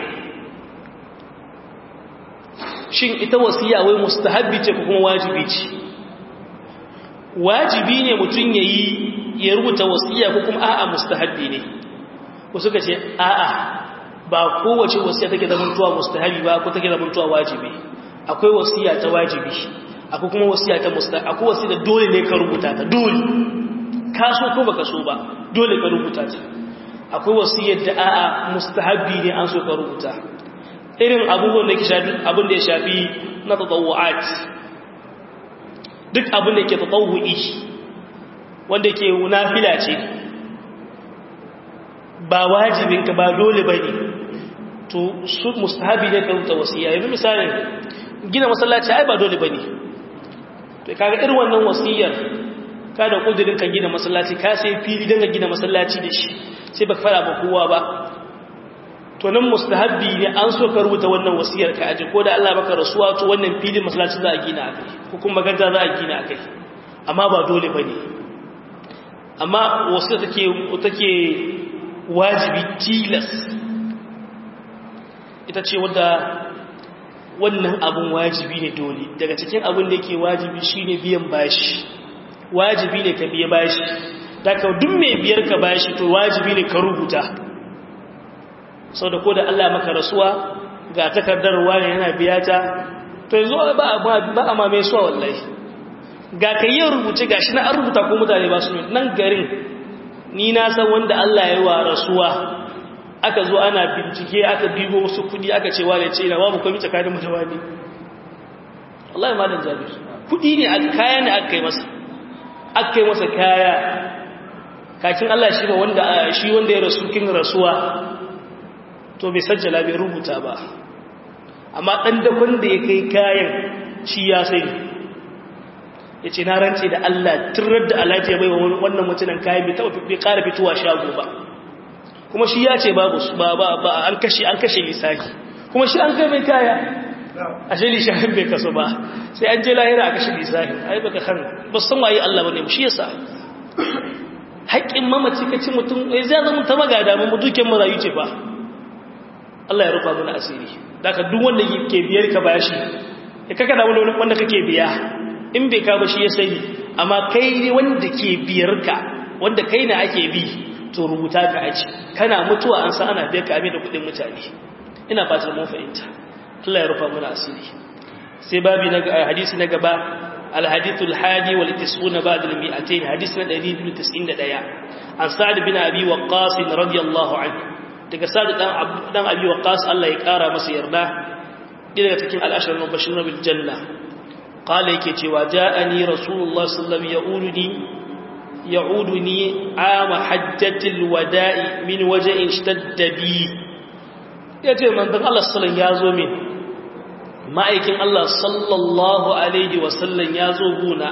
shin ita wasiya wai mustahabbi ce ko kuma wajibi ce wajibi ne mutum ya rubuta wasiya ko kuma a'a mustahabbi ne ko suka ce a'a ba kowace wasiya take zamantowa mustahabi ba ko take zamantowa wajibi akwai wasiya ta wajibi akwai kuma wasiya ta mustahabi akwai wasiya da dole ne ka rubuta ta dole ka so ko baka so ba dole ka rubuta ta akwai wasiyar da a'a mustahabi ne an so ka rubuta irin abubuwan da ke shafi abin da ya shafi na tatawu'at duk abin da ke tatawu'i wanda ke nafila ce ba wajibinka ba dole bane to su mustahabi ne ka rubuta wasiya yanzu misalin gina masallaci ai ba dole bane to kaga irin wannan wasiyar ka da kudirin ka gina masallaci ka sai fili dan ka gina masallaci da shi sai baka fara ba kowa ba to nan mustahabbi ne an so ka rubuta wannan wasiyar ka aje ko da Allah baka rasuwa to wannan filin masallaci za a gina akai ko kuma magarda za a gina akai amma ba dole bane amma wasiyar take wajibi tilas ita ce wadda wannan abun wajibi ne dole daga cikin abun da yake wajibi shine biyan bashi wajibi ne ka biya bashi daga duk mai biyar ka bashi to wajibi ne ka rubuta sau da ko da Allah maka rasuwa ga takardar wani yana biya ta to yanzu ba a mame suwa wallahi ga ka yi rubuce ga shi na an rubuta ko mutane ba su nan garin ni na san wanda Allah ya yi wa rasuwa aka zo ana bincike aka bibo wasu kudi aka ce wane ce na babu kwami tsakanin mutane Allah ya madan jabir kudi ne kaya ne aka yi masa kaya kakin Allah shi ba wanda ya rasu kin rasuwa to bai sajjala bai rubuta ba amma dan dakon da ya kai kayan shi ya sai ya ce na rance da Allah turar da alafiya bai wa wannan mutunan kayan bai ƙara fitowa shago ba kuma shi ya ce babu ba an kashe lissafi kuma shi an kai mai kaya a shi lissafi bai kaso ba sai an je lahira a kashe lissafi ai baka kan ba san waye Allah bane shi yasa haƙƙin mamaci kace mutum zai zama ta magada mu duken marayu ce fa Allah ya rufa mana asiri daga duk wanda ke biyar ka bashi kaka da wanda kake biya in bai ka ba shi ya sani amma kai ne wanda ke biyar ka wanda kai na ake bi to rubuta ka aji kana mutuwa an san ana biya ka da kudin mutane ina fatan mun fahimta Allah ya rufa mana asiri sai babi na hadisi na gaba al-hadithul hadi wal 90 ba'da al-200 hadisi na 291 an sa'd bin abi waqqas radiyallahu anhu daga sa'd dan abi waqqas Allah ya kara masa yarda daga cikin al-ashar mubashshirun bil janna qala yake cewa ja'ani rasulullah sallallahu alaihi wasallam ya'uduni ama hajjatil wada'i min waja'in ishtadda bi yace manzon Allah sallallahu ya zo min ma'aikin Allah sallallahu alaihi wasallam ya zo guna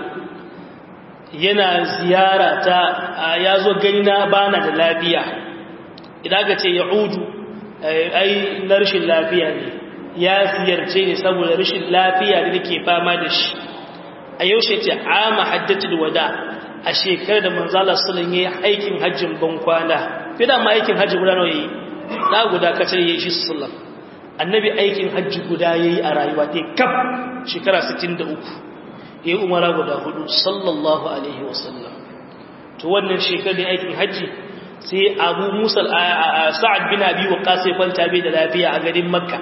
yana ziyara ta ya zo gani na bana da lafiya idan ka ce ya'udu ai na rashin lafiya ne ya ziyarce ne saboda rashin lafiya da nake fama da shi a yaushe ce ama hajjatul wada a shekarar da manzo Allah sallallahu alaihi wasallam yayi aikin hajjin ban kwana fidan ma aikin hajji guda nawa yayi na guda kace yayi shi sallallahu annabi aikin hajji guda yayi a rayuwa dai kaf shekara 63 yayi umara guda 4 sallallahu alaihi wasallam to wannan shekarar da aikin hajji sai Abu Musa Sa'ad bin Abi Waqqas sai kwanta bai da lafiya a garin Makka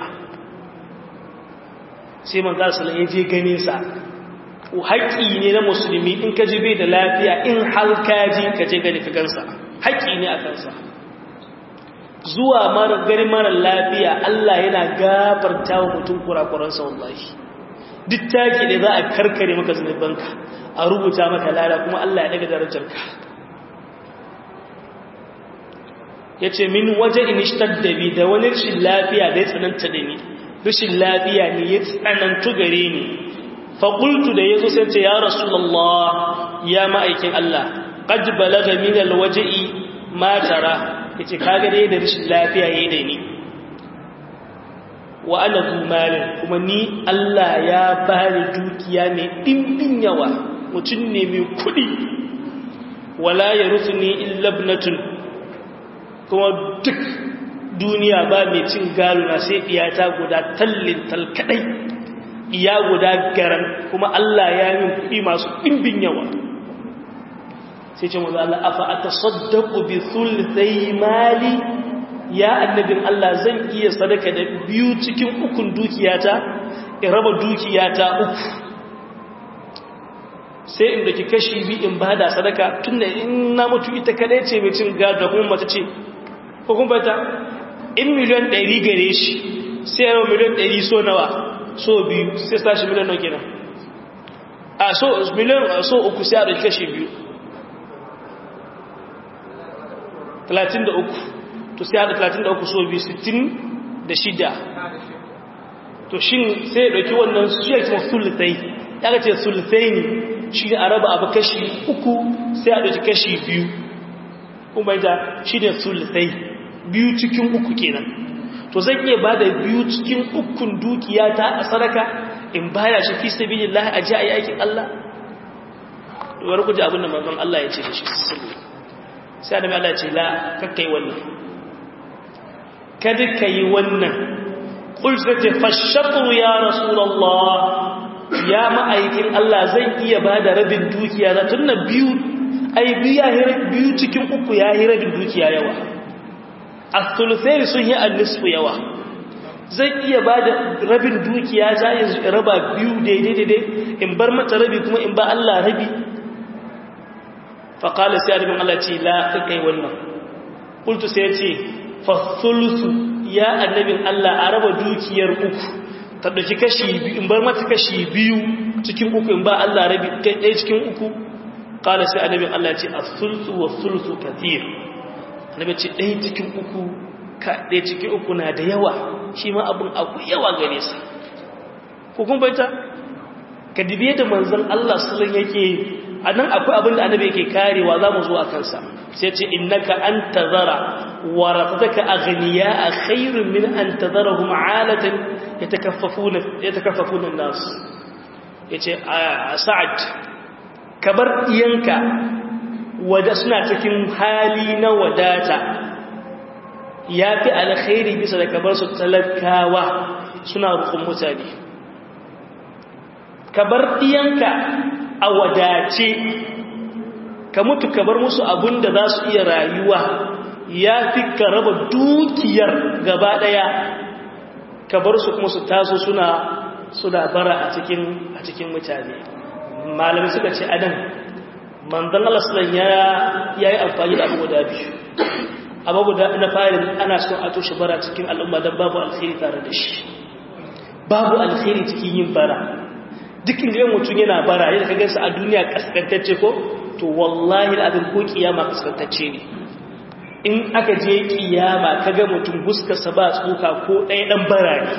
sai manzo sallallahu ya je ganin sa haƙi ne na musulmi in ka ji bai da lafiya in har ka ji ka je gani ka gansa haƙi ne a kansa zuwa garin mara lafiya Allah yana gafarta wa mutum kurakuransa wallahi duk taki da za a karkare maka zunubanka a rubuta maka lada kuma Allah ya daga darajarka yace min waje in ishtaddabi da wani rashin lafiya da ya tsananta da ni rashin lafiya ne ya tsanantu gare ni fa qultu da yazo sai ce ya rasulullah ya ma'aikin Allah qad balaga min alwaj'i ma tara yace kaga dai da rashin lafiya yayi da ni wa ana zumalin kuma ni Allah ya bani dukiya mai dimbin yawa mutum ne mai kudi wala yarithuni illa ibnatun kuma duk duniya ba mai cin galo na sai iyata guda tallin talkadai iya guda garan kuma Allah ya min kudi masu dimbin yawa sai ce manzo Allah afa atasaddaqu bi thulthi mali ya annabin Allah zan iya sadaka da 2 cikin 3 dukiyata in raba dukiyata 3 sai in daki kashi 2 in bada sadaka tunda in na mutu ita kadai ce mai cin gado kuma mace ce ko kuma ta in miliyan 100 gare shi sai ya miliyan 100 so nawa so 2 sai tashi miliyan nawa kenan a so miliyan so 3 sai a daki kashi 2 33 to sai da 33 so 2 66 to shin sai ya dauki wannan su ya ce sultai ya ce sultai ne shi ne a raba abu kashi 3 sai a dauki kashi 2 kuma da shi ne sultai 2 cikin 3 kenan to zan iya bada 2 cikin 3 dukiya ta a sadaka in baya shi fi sabilillah a ji ayi aikin Allah to bari ku ji abin da manzon Allah ya ce da shi sai annabi Allah ya ce la kakkai wannan kada kai wannan qultu fashatu ya rasulullah ya ma'aikin Allah zan iya bada rabin dukiya na tunna 2 ai biyu cikin 3 ya yi rabin dukiya yawa al-thuluthayn sun yi al-nisfu yawa zan iya bada rabin dukiya za ya raba 2 daidai in bar mata rabi kuma in ba Allah rabi faƙala sai annabin Allah ce la kai wannan ƙultu sai ya ce fasulusu ya annabin Allah a raba dukiyar 3 ta ɗauki kashi 2 in bar mata kashi 2 cikin 3 in ba Allah rabi ɗaya cikin 3 ƙala sai annabin Allah ce asulusu wa sulusu kathir annabi ce ɗaya cikin 3 ka ɗaya cikin 3 na da yawa shi ma abin akwai yawa gare sa ko kun baita ka dibe da manzon Allah sallallahu yake anan akwai abin da annabi yake karewa zamu zo a kansa sai ce innaka antazara warathataka aghniya khairun min an tadharahum alatan yatakaffafuna an-nas yace sa'ad kabar diyanka wada suna cikin hali na wadata yafi alkhairi bisa da kabar su talakawa suna rukun mutane kabar diyanka a wadace ka mutu ka bar musu abin da za su iya rayuwa ya fi ka raba dukiyar gaba daya ka bar su kuma su taso suna bara a cikin mutane malami suka ce adan manzon Allah sallallahu ya yi amfani da abu guda biyu abu guda na farin ana son a toshe bara cikin al'umma don babu alkhairi tare da shi babu alkhairi cikin yin bara dukkan da mutum yana bara yadda ka gansa a duniya kaskantacce ko to wallahi abin ko kiyama kaskantacce ne in aka je kiyama kaga mutum huskarsa ba tsoka ko ɗaya ɗan bara ne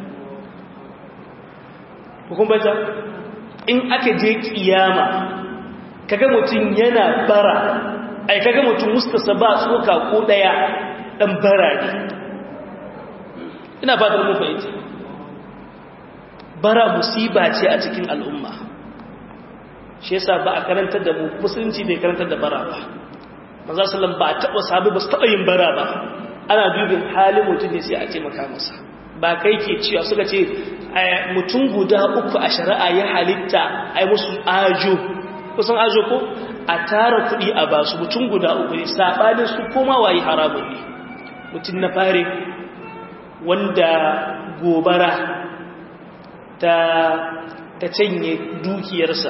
hukun bata in aka je kiyama kaga mutum yana bara ai kaga mutum huskarsa ba tsoka ko ɗaya ɗan bara ne ina fatan mu fahimta bara musiba ce a cikin al'umma shi yasa ba a karantar da mu musulunci bai karantar da bara ba manzo sallallahu ba taba sahabbai ba su taba yin bara ba ana dubin halin mutum ne sai a ce maka masa ba kai ke cewa suka ce mutum guda 3 a shari'a ya halitta ai musu ajo kusan ajo ko a tara kuɗi a basu mutum guda 3 ne sabanin su koma wayi haramun ne mutum na fare wanda gobara ta canye dukiyarsa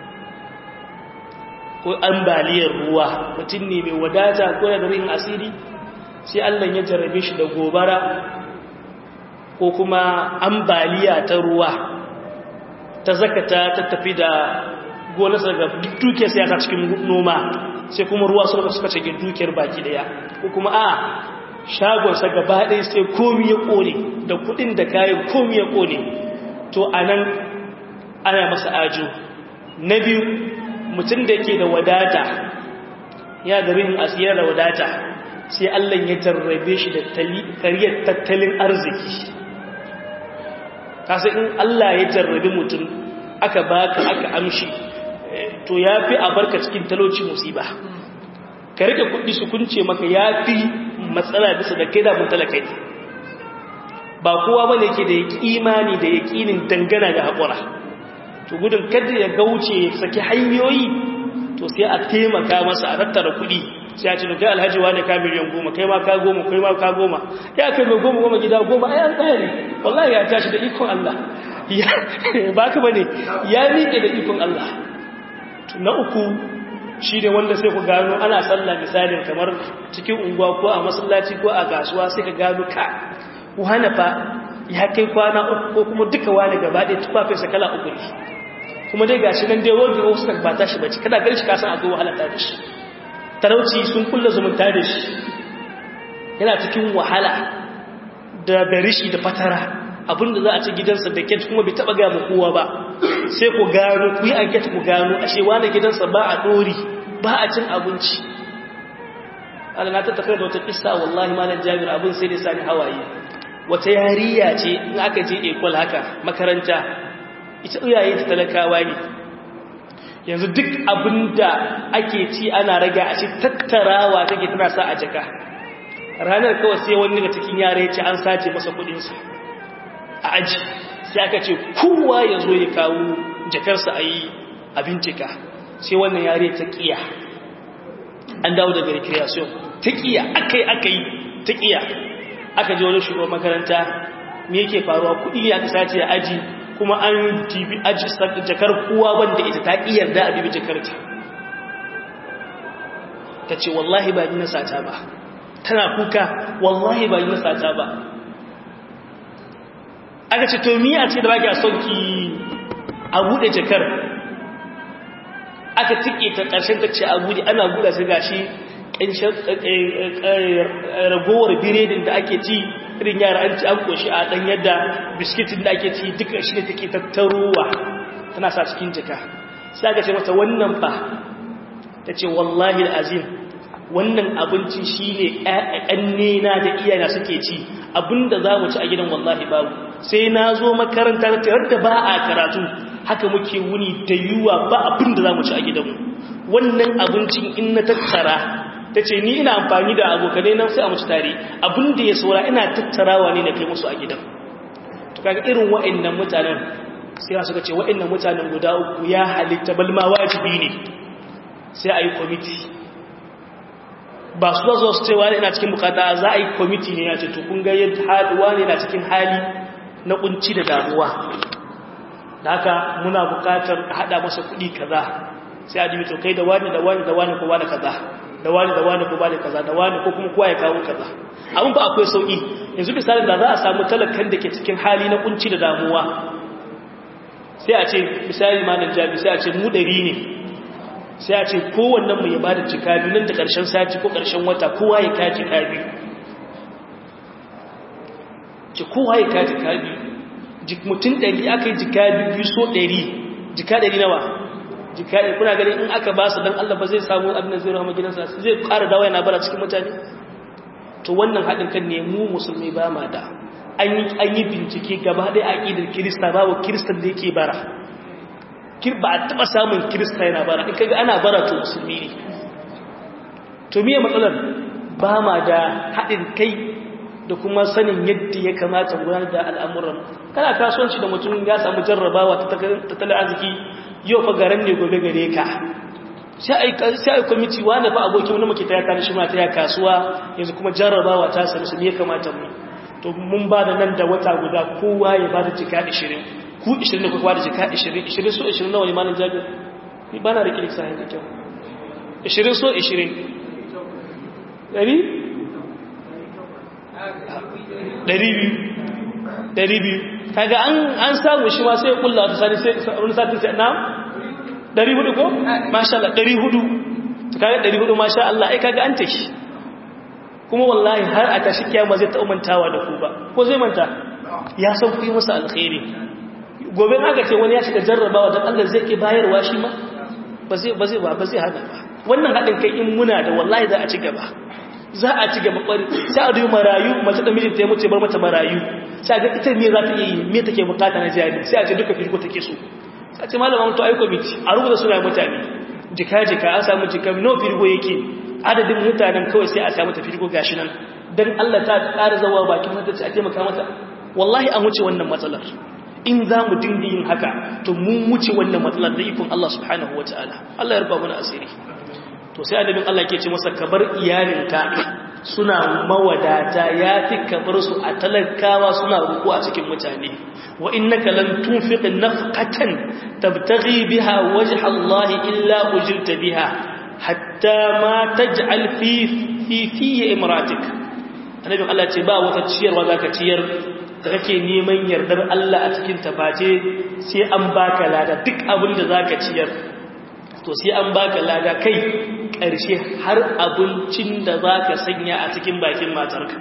ko ambaliyar ruwa mutum ne mai wadata ko da rin asiri sai Allah ya jarrabe shi da gobara ko kuma ambaliya ta ruwa ta zakata ta tafi da gonarsa ga dukiyarsa ya ta cikin noma sai kuma ruwa suka cike dukiyar baki daya ko kuma shagonsa gaba ɗaya sai komi ya ƙone da kuɗin da kayan komi ya ƙone to anan ana masa ajo na biyu mutum da ke da wadata ya da rihin asiyar da wadata sai Allah ya jarrabe shi da kariyar tattalin arziki kasa in Allah ya jarrabe mutum aka baka aka amshi to ya fi a barka cikin talauci musiba ka rike kuɗi su kunce maka ya fi matsala bisa da kai da mun talakai ba kowa ba ne ke da imani da yaƙinin dangana da haƙura to gudun kada ya gauce ya saki hanyoyi to sai a taimaka masa a tattara kuɗi sai a ce kai alhaji wani ka miliyan 10 kai ma ka 10 kai ma ka 10 ya kai mai 10 gida 10 ai an tsare wallahi ya tashi da ikon Allah ba ka bane ya miƙe da ikon Allah na uku shi ne wanda sai ku gano ana sallah misalin kamar cikin unguwa ko a masallaci ko a kasuwa sai ka gano ka wani fa ya kai kwana uku ko kuma duka wani gaba ɗaya tufafinsa kala uku ne kuma dai gashi nan dai wanda wasu kan ba ta shi bace kada gari shi ka san akwai wahala ta da shi talauci sun kulla zumunta da shi yana cikin wahala da rishi da fatara abinda za a ci gidansa da ket kuma bai taba ga mu kowa ba sai ku gano ku yi anket ku gano ashe wani gidansa ba a dori ba a cin abinci Allah na ta tafi da wata kissa wallahi malam Jabir abin sai dai sani hawaye wata yariya ce in aka je ekol haka makaranta ita iyaye ta talakawa ne yanzu duk abinda ake ci ana raga a ci tattarawa take tana sa a jaka ranar kawai sai wani daga cikin yare ya ce an sace masa kudinsa a aji sai aka ce kowa ya zo ya kawo jakarsa a yi a bincika sai wannan yare ta kiya an dawo daga recreation ta kiya aka yi ta kiya aka je wani shugaban makaranta me yake faruwa kudi ne aka sace a aji kuma an tibi aji jakar kowa wanda ita ta kiyar da a bibi jakarta ta ce wallahi ba ni na sata ba tana kuka wallahi ba ni na sata ba aka ce to miya ce da baki a sauki a bude jakar aka tike ta ƙarshen ta ce a bude ana buɗa sai gashi ragowar biredin da ake ci irin yara an ci an koshi a ɗan yadda biskitin da ake ci duka shi ne take tattarowa tana sa cikin jaka sai aka ce mata wannan fa ta ce wallahi azim wannan abincin shi ne ƙannena da iyana suke ci abinda za mu ci a gidan wallahi babu sai na zo makaranta ta tare da ba a karatu haka muke wuni da yiwuwa ba abinda za mu ci a gidanmu wannan abincin in na tattara ta ce ni ina amfani da abokanai nan sai a muci tare abinda ya saura ina tattarawa ne na kai musu a gidan to kaga irin wa'annan mutanen sai suka ce wa'annan mutanen guda uku ya halitta balma wajibi ne sai a yi kwamiti ba su zo su ce wani ina cikin bukata za a yi kwamiti ne ya ce to kun ga yadda haduwa ne na cikin hali na kunci da damuwa da haka muna bukatar hada masa kuɗi kaza sai a to kai da wani da wani da wani ko wani kaza da wani da wani ko wani kaza da wani ko kuma kowa ya kawo kaza abin ba akwai sauki yanzu misalin da za a samu talakan da ke cikin hali na kunci da damuwa sai a ce misali malam Jabi sai a ce mu 100 ne sai a ce kowannen mu ya bada jika biyu nan da ƙarshen sati ko ƙarshen wata kowa ya kaji jika biyu ce kowa ya kaji jika biyu mutum 100 aka yi jika biyu so 100 jika 100 nawa jika 100 kuna ganin in aka ba su dan Allah ba zai samu abin da zai rahama gidansa zai ƙara dawo yana bara cikin mutane to wannan haɗin kan ne mu musulmi ba ma da an yi bincike gaba ɗaya aƙidar kirista babu kiristan da yake bara ba a taɓa samun kirista yana bara in kaga ana bara to musulmi ne to miye matsalar ba ma da haɗin kai da kuma sanin yadda ya kamata gudanar da al'amuran kana kasuwanci da mutum ya samu jarrabawa ta tattalin arziki yau fa garan ne gobe gare ka sai a kwamiti wanda fa abokin wani muke ta yaka shi ma ta ya kasuwa yanzu kuma jarrabawa ta sami su ne ya kamata mu to mun ba da nan da wata guda kowa ya ba da jika 20 ku 20 ne kuwa da jika 20 so 20 nawa ne malam Jabir ni ba na rike lissafi da kyau 20 so 20 200 kaga an samu shi ma sai kulla wata sani sai wani sati sai na 400 ko masha Allah 400 to kaga 400 masha Allah ai kaga an take kuma wallahi har a tashi kiyama zai ta umantawa da ku ba ko zai manta ya san ku yi musu alkhairi gobe aka ce wani ya shiga jarrabawa dan Allah zai ke bayarwa shi ma ba zai hada ba wannan hadin kai in muna da wallahi za a ci gaba kwari sai a duyi marayu mace da mijinta ya mutu bar mata marayu sai ga ita me za ta yi me take bukata na jari sai a ce duka firgo take so sai ce malama mutu ayi committee a rubuta suna mutane jika an samu jika no firgo yake adadin mutanen kawai sai a samu ta firgo gashi nan dan Allah ta ƙara zawa bakin mata ce a taimaka mata wallahi an wuce wannan matsalar in za mu dinga yin haka to mun wuce wannan matsalar da ikon Allah subhanahu wataala Allah ya rufa mana asiri to sai annabin Allah ke ce masa kabar iyalinka suna mawadata yafi kabar su a talakawa suna ruku a cikin mutane wa innaka lan tunfiq nafqatan tabtaghi biha wajha Allah illa ujirta biha hatta ma taj'al fi imratik annabin Allah ce ba wata ciyarwa zaka ciyar da kake neman yardar Allah a cikin tafaje sai an baka lada duk abin da zaka ciyar to sai an baka lada kai ƙarshe har abincin da zaka sanya a cikin bakin matarka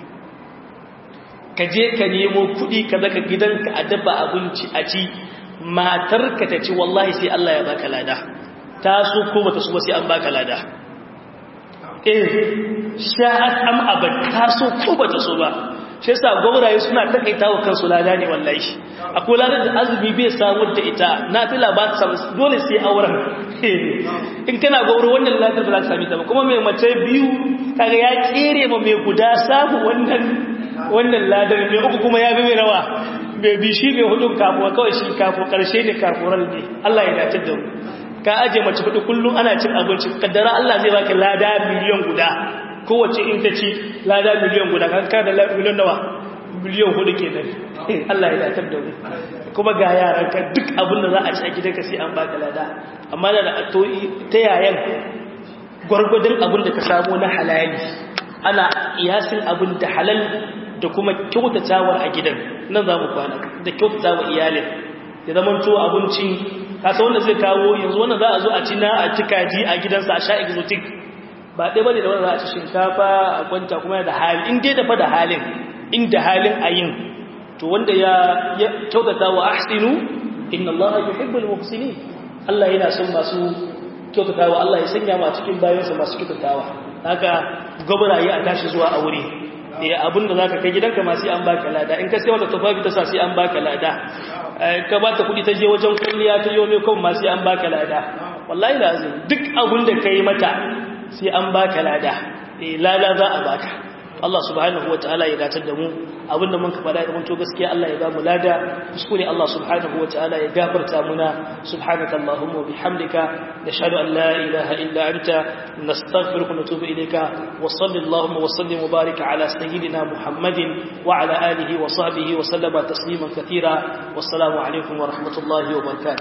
ka je ka nemo kuɗi ka zaka gidanka a dafa abinci a ci matarka ta ci wallahi sai Allah ya baka lada ta so ko bata so sai an baka lada sha'at am abad ta so ko bata so ba shi yasa gwamnati suna takaita wa kansu lada ne wallahi akwai ladar da azumi bai samu da ita nafila ba ta samu dole sai auren in kana gauro wannan ladar ba za ka sami ta ba kuma mai mace biyu kaga ya kere ma mai guda samu wannan ladar mai uku kuma ya bi mai rawa mai bi shi mai hudun kafuwa kawai shi kafu karshe ne kafural ne Allah ya dace da mu ka aje mace hudu kullum ana cin abinci kaddara Allah zai baka lada miliyan guda kowace in ta ci lada miliyan guda kan ka da miliyan nawa miliyan hudu kenan Allah ya datar da mu kuma ga yaran ka duk abin da za a ci a gidanka sai an baka lada amma da ta yayan gwargwadon abin da ka samu na halali ana iyasin abin da halal da kuma kyautatawar a gidan nan za mu kwana da kyautatawa iyalin ya zama to abincin kasa wanda zai kawo yanzu wannan za a zo a ci na a ci kaji a gidansa a sha exotic ba ɗaya bane da wanda za a ci shinkafa a kwanta kuma da hali in dai dafa da halin inda halin a yin to wanda ya kyautata wa ahsinu inna allaha yuhibbul muhsinin Allah yana son masu kyautatawa Allah ya sanya mu a cikin bayansa masu kyautatawa haka gobaraye a tashi zuwa aure abin da zaka kai gidanka ma sai an baka lada in ka sai wata tufafi ta sa sai an baka lada ka ba ta kudi ta je wajen kulliya ta yome kan ma sai an baka lada wallahi lazim duk abin da kai mata sai an baka lada lada za a baka Allah subhanahu wataala ya datar da mu abinda mun ka fada da mun to gaskiya Allah ya ba mu lada kuskure Allah subhanahu wataala ya gafarta muna subhanaka allahumma wa bihamdika nashhadu an la ilaha illa anta nastaghfiruka wa natubu ilayka wa sallallahu wa sallim wa barik ala sayyidina muhammadin wa ala alihi wa sahbihi wa sallama tasliman katira wassalamu alaikum wa rahmatullahi wa barakatuh